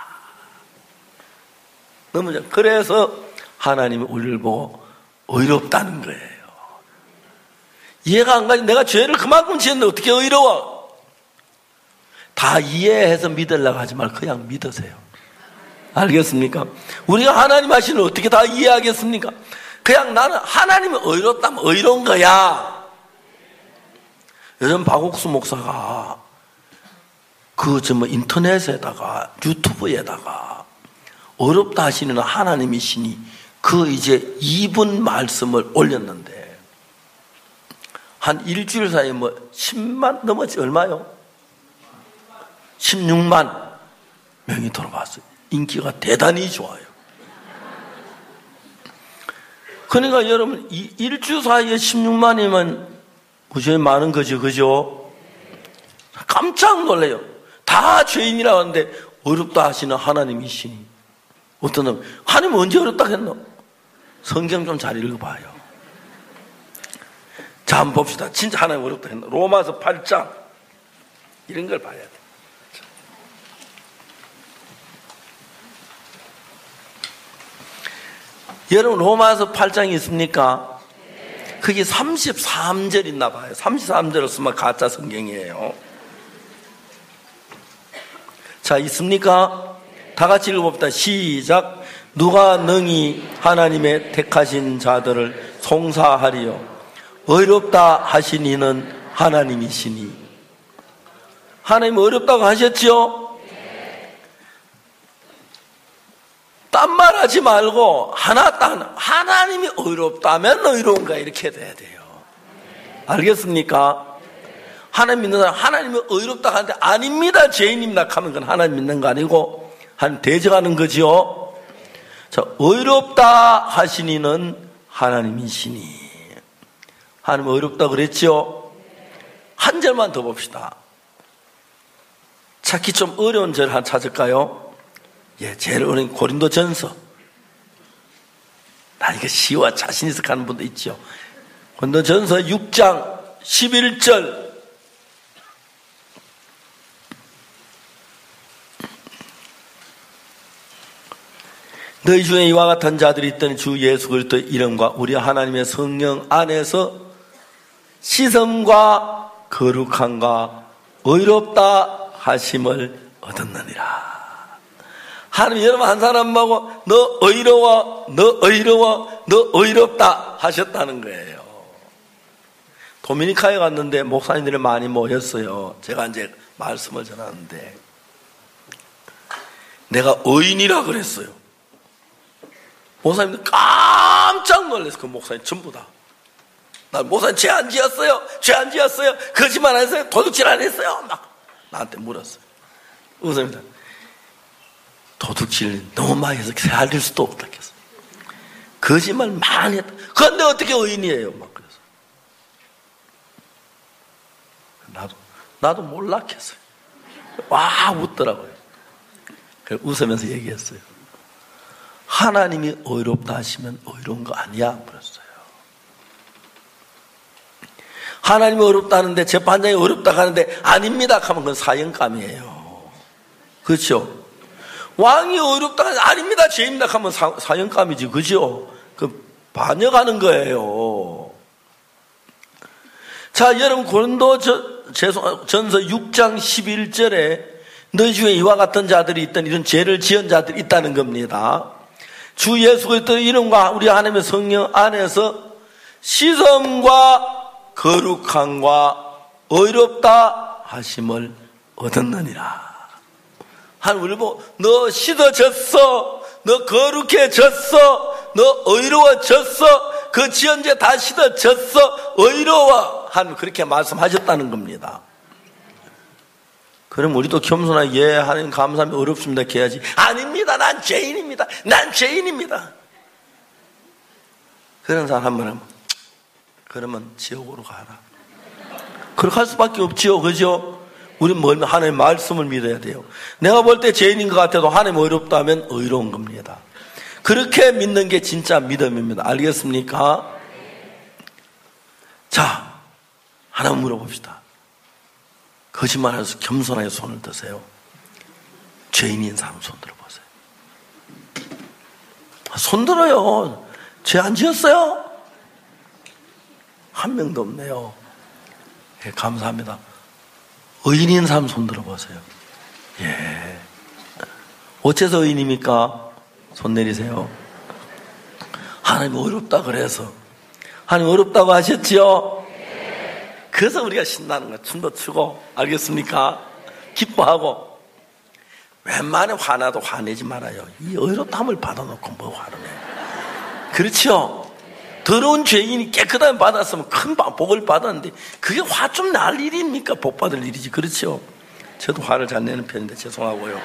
너무 잘. 그래서 하나님이 우리를 보고 의롭다는 거예요. 이해가 안 가지. 내가 죄를 그만큼 지었는데 어떻게 의로워? 다 이해해서 믿으려고 하지 말고 그냥 믿으세요. 알겠습니까? 우리가 하나님 하시는 걸 어떻게 다 이해하겠습니까? 그냥 나는 하나님이 의롭다면 의로운 거야. 요즘 박옥수 목사가 그 저 뭐 인터넷에다가 유튜브에다가 어렵다 하시는 하나님이시니 그 이제 이 분 말씀을 올렸는데 한 일주일 사이에 뭐 십만 넘었지 얼마요? 십육만 명이 들어봤어요. 인기가 대단히 좋아요. 그러니까 여러분 이 일주 사이에 십육만이면 무지하게 많은 거죠, 그죠? 깜짝 놀래요. 다 죄인이라고 하는데 어렵다 하시는 하나님이시니 어떤 놈 하나님 언제 어렵다 했노? 성경 좀 잘 읽어봐요. 자, 한번 봅시다. 진짜 하나님 어렵다 했노? 로마서 팔 장 이런 걸 봐야 돼. 여러분 로마서 팔 장이 있습니까? 그게 삼십삼 절 있나 봐요. 삼십삼 절을 쓰면 가짜 성경이에요. 자, 있습니까? 다 같이 읽어봅시다. 시작. 누가 능히 하나님의 택하신 자들을 송사하리요 의롭다 하신 이는 하나님이시니. 하나님 어렵다고 하셨죠? 딴 말 하지 말고 하나 딱 하나님이 의롭다면 의로운가 이렇게 돼야 돼요. 알겠습니까? 하나님 믿는 사람 하나님이 의롭다 하는데 아닙니다 죄인입니다 하면 그건 하나님 믿는 거 아니고 한 대적하는 거지요. 자, 의롭다 하시니는 하나님이시니. 하나님 의롭다 그랬죠? 한 절만 더 봅시다. 찾기 좀 어려운 절 한 찾을까요? 예, 제일 어려운 고린도전서. 나 이거 쉬워 자신 있어 가는 분도 있죠. 고린도전서 육 장 십일 절. 너희 중에 이와 같은 자들이 있더니 주 예수 그리스도의 이름과 우리 하나님의 성령 안에서 시선과 거룩함과 의롭다 하심을 얻었느니라. 하나님 여러분 한 사람 보고 너 의로워 너 의로워 너 의롭다 하셨다는 거예요. 도미니카에 갔는데 목사님들이 많이 모였어요. 제가 이제 말씀을 전하는데 내가 의인이라 그랬어요. 목사님들 깜짝 놀랐어요. 그 목사님 전부 다. 나 목사님 죄 안 지었어요? 죄 안 지었어요? 거짓말 안 했어요? 도둑질 안 했어요? 막 나한테 물었어요. 목사님들 도둑질 너무 많이 해서 살릴 수도 없다 했어. 거짓말 많이 했다. 그런데 어떻게 의인이에요? 막 그래서. 나도 나도 몰락했어요. 와 웃더라고요. 그래서 웃으면서 얘기했어요. 하나님이 의롭다 하시면 의로운 거 아니야 그랬어요. 하나님이 어렵다는데 재판장이 어렵다고 하는데 아닙니다 하면 그건 사형감이에요. 그렇죠? 왕이 어렵다고 하는데 아닙니다 죄입니다 하면 사, 사형감이지. 그죠? 그 반역하는 거예요. 자, 여러분 고린도 전서 육 장 십일 절에 너희 중에 이와 같은 자들이 있던 이런 죄를 지은 자들이 있다는 겁니다. 주 예수 그리스도의 이름과 우리 하나님의 성령 안에서 시험과 거룩함과 의롭다 하심을 얻었느니라. 하나님 우리 보고 너 씻어졌어, 너 거룩해졌어, 너 의로워졌어, 그 지은 죄 다 씻어졌어, 의로워. 하나님 그렇게 말씀하셨다는 겁니다. 그럼 우리도 겸손하게 예 하나님 감사합니다 어렵습니다 이렇게 해야지. 아닙니다 난 죄인입니다 난 죄인입니다. 그런 사람 한 번 하면 그러면 지옥으로 가라. 그렇게 할 수밖에 없지요. 그죠? 우리는 뭘 하나님의 말씀을 믿어야 돼요. 내가 볼 때 죄인인 것 같아도 하나님 의롭다면 의로운 겁니다. 그렇게 믿는 게 진짜 믿음입니다. 알겠습니까? 자, 하나 물어봅시다. 거짓말해서 겸손하게 손을 드세요. 죄인인 사람 손 들어보세요. 손 들어요. 죄 안 지었어요? 한 명도 없네요. 예, 감사합니다. 의인인 사람 손 들어보세요. 예. 어째서 의인입니까? 손 내리세요. 하나님 어렵다 그래서. 하나님 어렵다고 하셨지요? 그래서 우리가 신나는 거야. 춤도 추고. 알겠습니까? 기뻐하고. 웬만해 화나도 화내지 말아요. 이 의롭다함을 받아놓고 뭐 화를 내. 그렇죠? 더러운 죄인이 깨끗함을 받았으면 큰 복을 받았는데 그게 화 좀 날 일입니까? 복 받을 일이지. 그렇죠? 저도 화를 잘 내는 편인데 죄송하고요.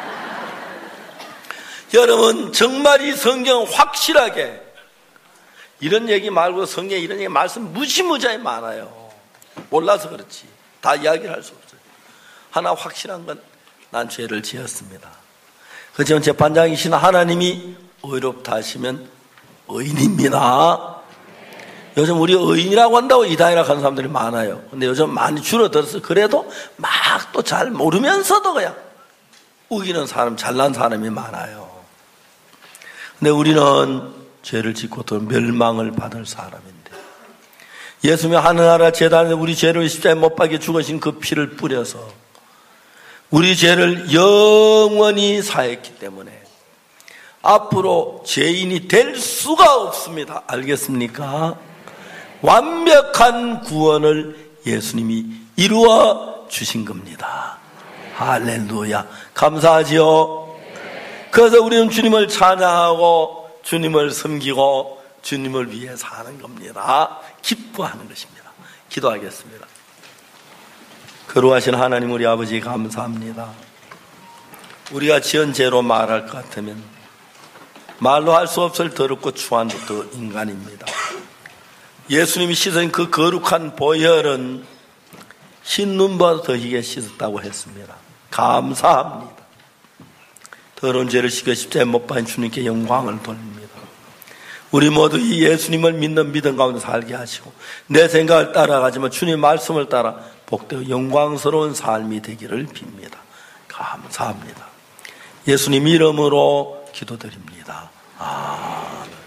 여러분 정말 이 성경은 확실하게 이런 얘기 말고 성경에 이런 얘기 말씀 무지무지하게 많아요. 몰라서 그렇지. 다 이야기를 할 수 없어요. 하나 확실한 건 난 죄를 지었습니다. 그렇지만 재판장이신 하나님이 의롭다 하시면 의인입니다. 요즘 우리 의인이라고 한다고 이단이라고 하는 사람들이 많아요. 근데 요즘 많이 줄어들어서 그래도 막 또 잘 모르면서도 그냥 우기는 사람, 잘난 사람이 많아요. 근데 우리는 죄를 짓고 또 멸망을 받을 사람인데 예수님이 하늘나라 재단에 우리 죄를 십자가에 못 박혀 죽으신 그 피를 뿌려서 우리 죄를 영원히 사했기 때문에 앞으로 죄인이 될 수가 없습니다. 알겠습니까? 완벽한 구원을 예수님이 이루어 주신 겁니다. 할렐루야. 감사하지요? 그래서 우리는 주님을 찬양하고 주님을 섬기고 주님을 위해 사는 겁니다. 기뻐하는 것입니다. 기도하겠습니다. 거룩하신 하나님 우리 아버지 감사합니다. 우리가 지은 죄로 말할 것 같으면 말로 할 수 없을 더럽고 추한 것도 인간입니다. 예수님이 씻은 그 거룩한 보혈은 흰 눈보다 더 희게 씻었다고 했습니다. 감사합니다. 더러운 죄를 씻겨 십자가에 못 박힌 주님께 영광을 돌립니다. 우리 모두 이 예수님을 믿는 믿음 가운데 살게 하시고 내 생각을 따라가지만 주님 말씀을 따라 복되고 영광스러운 삶이 되기를 빕니다. 감사합니다. 예수님 이름으로 기도드립니다. 아멘.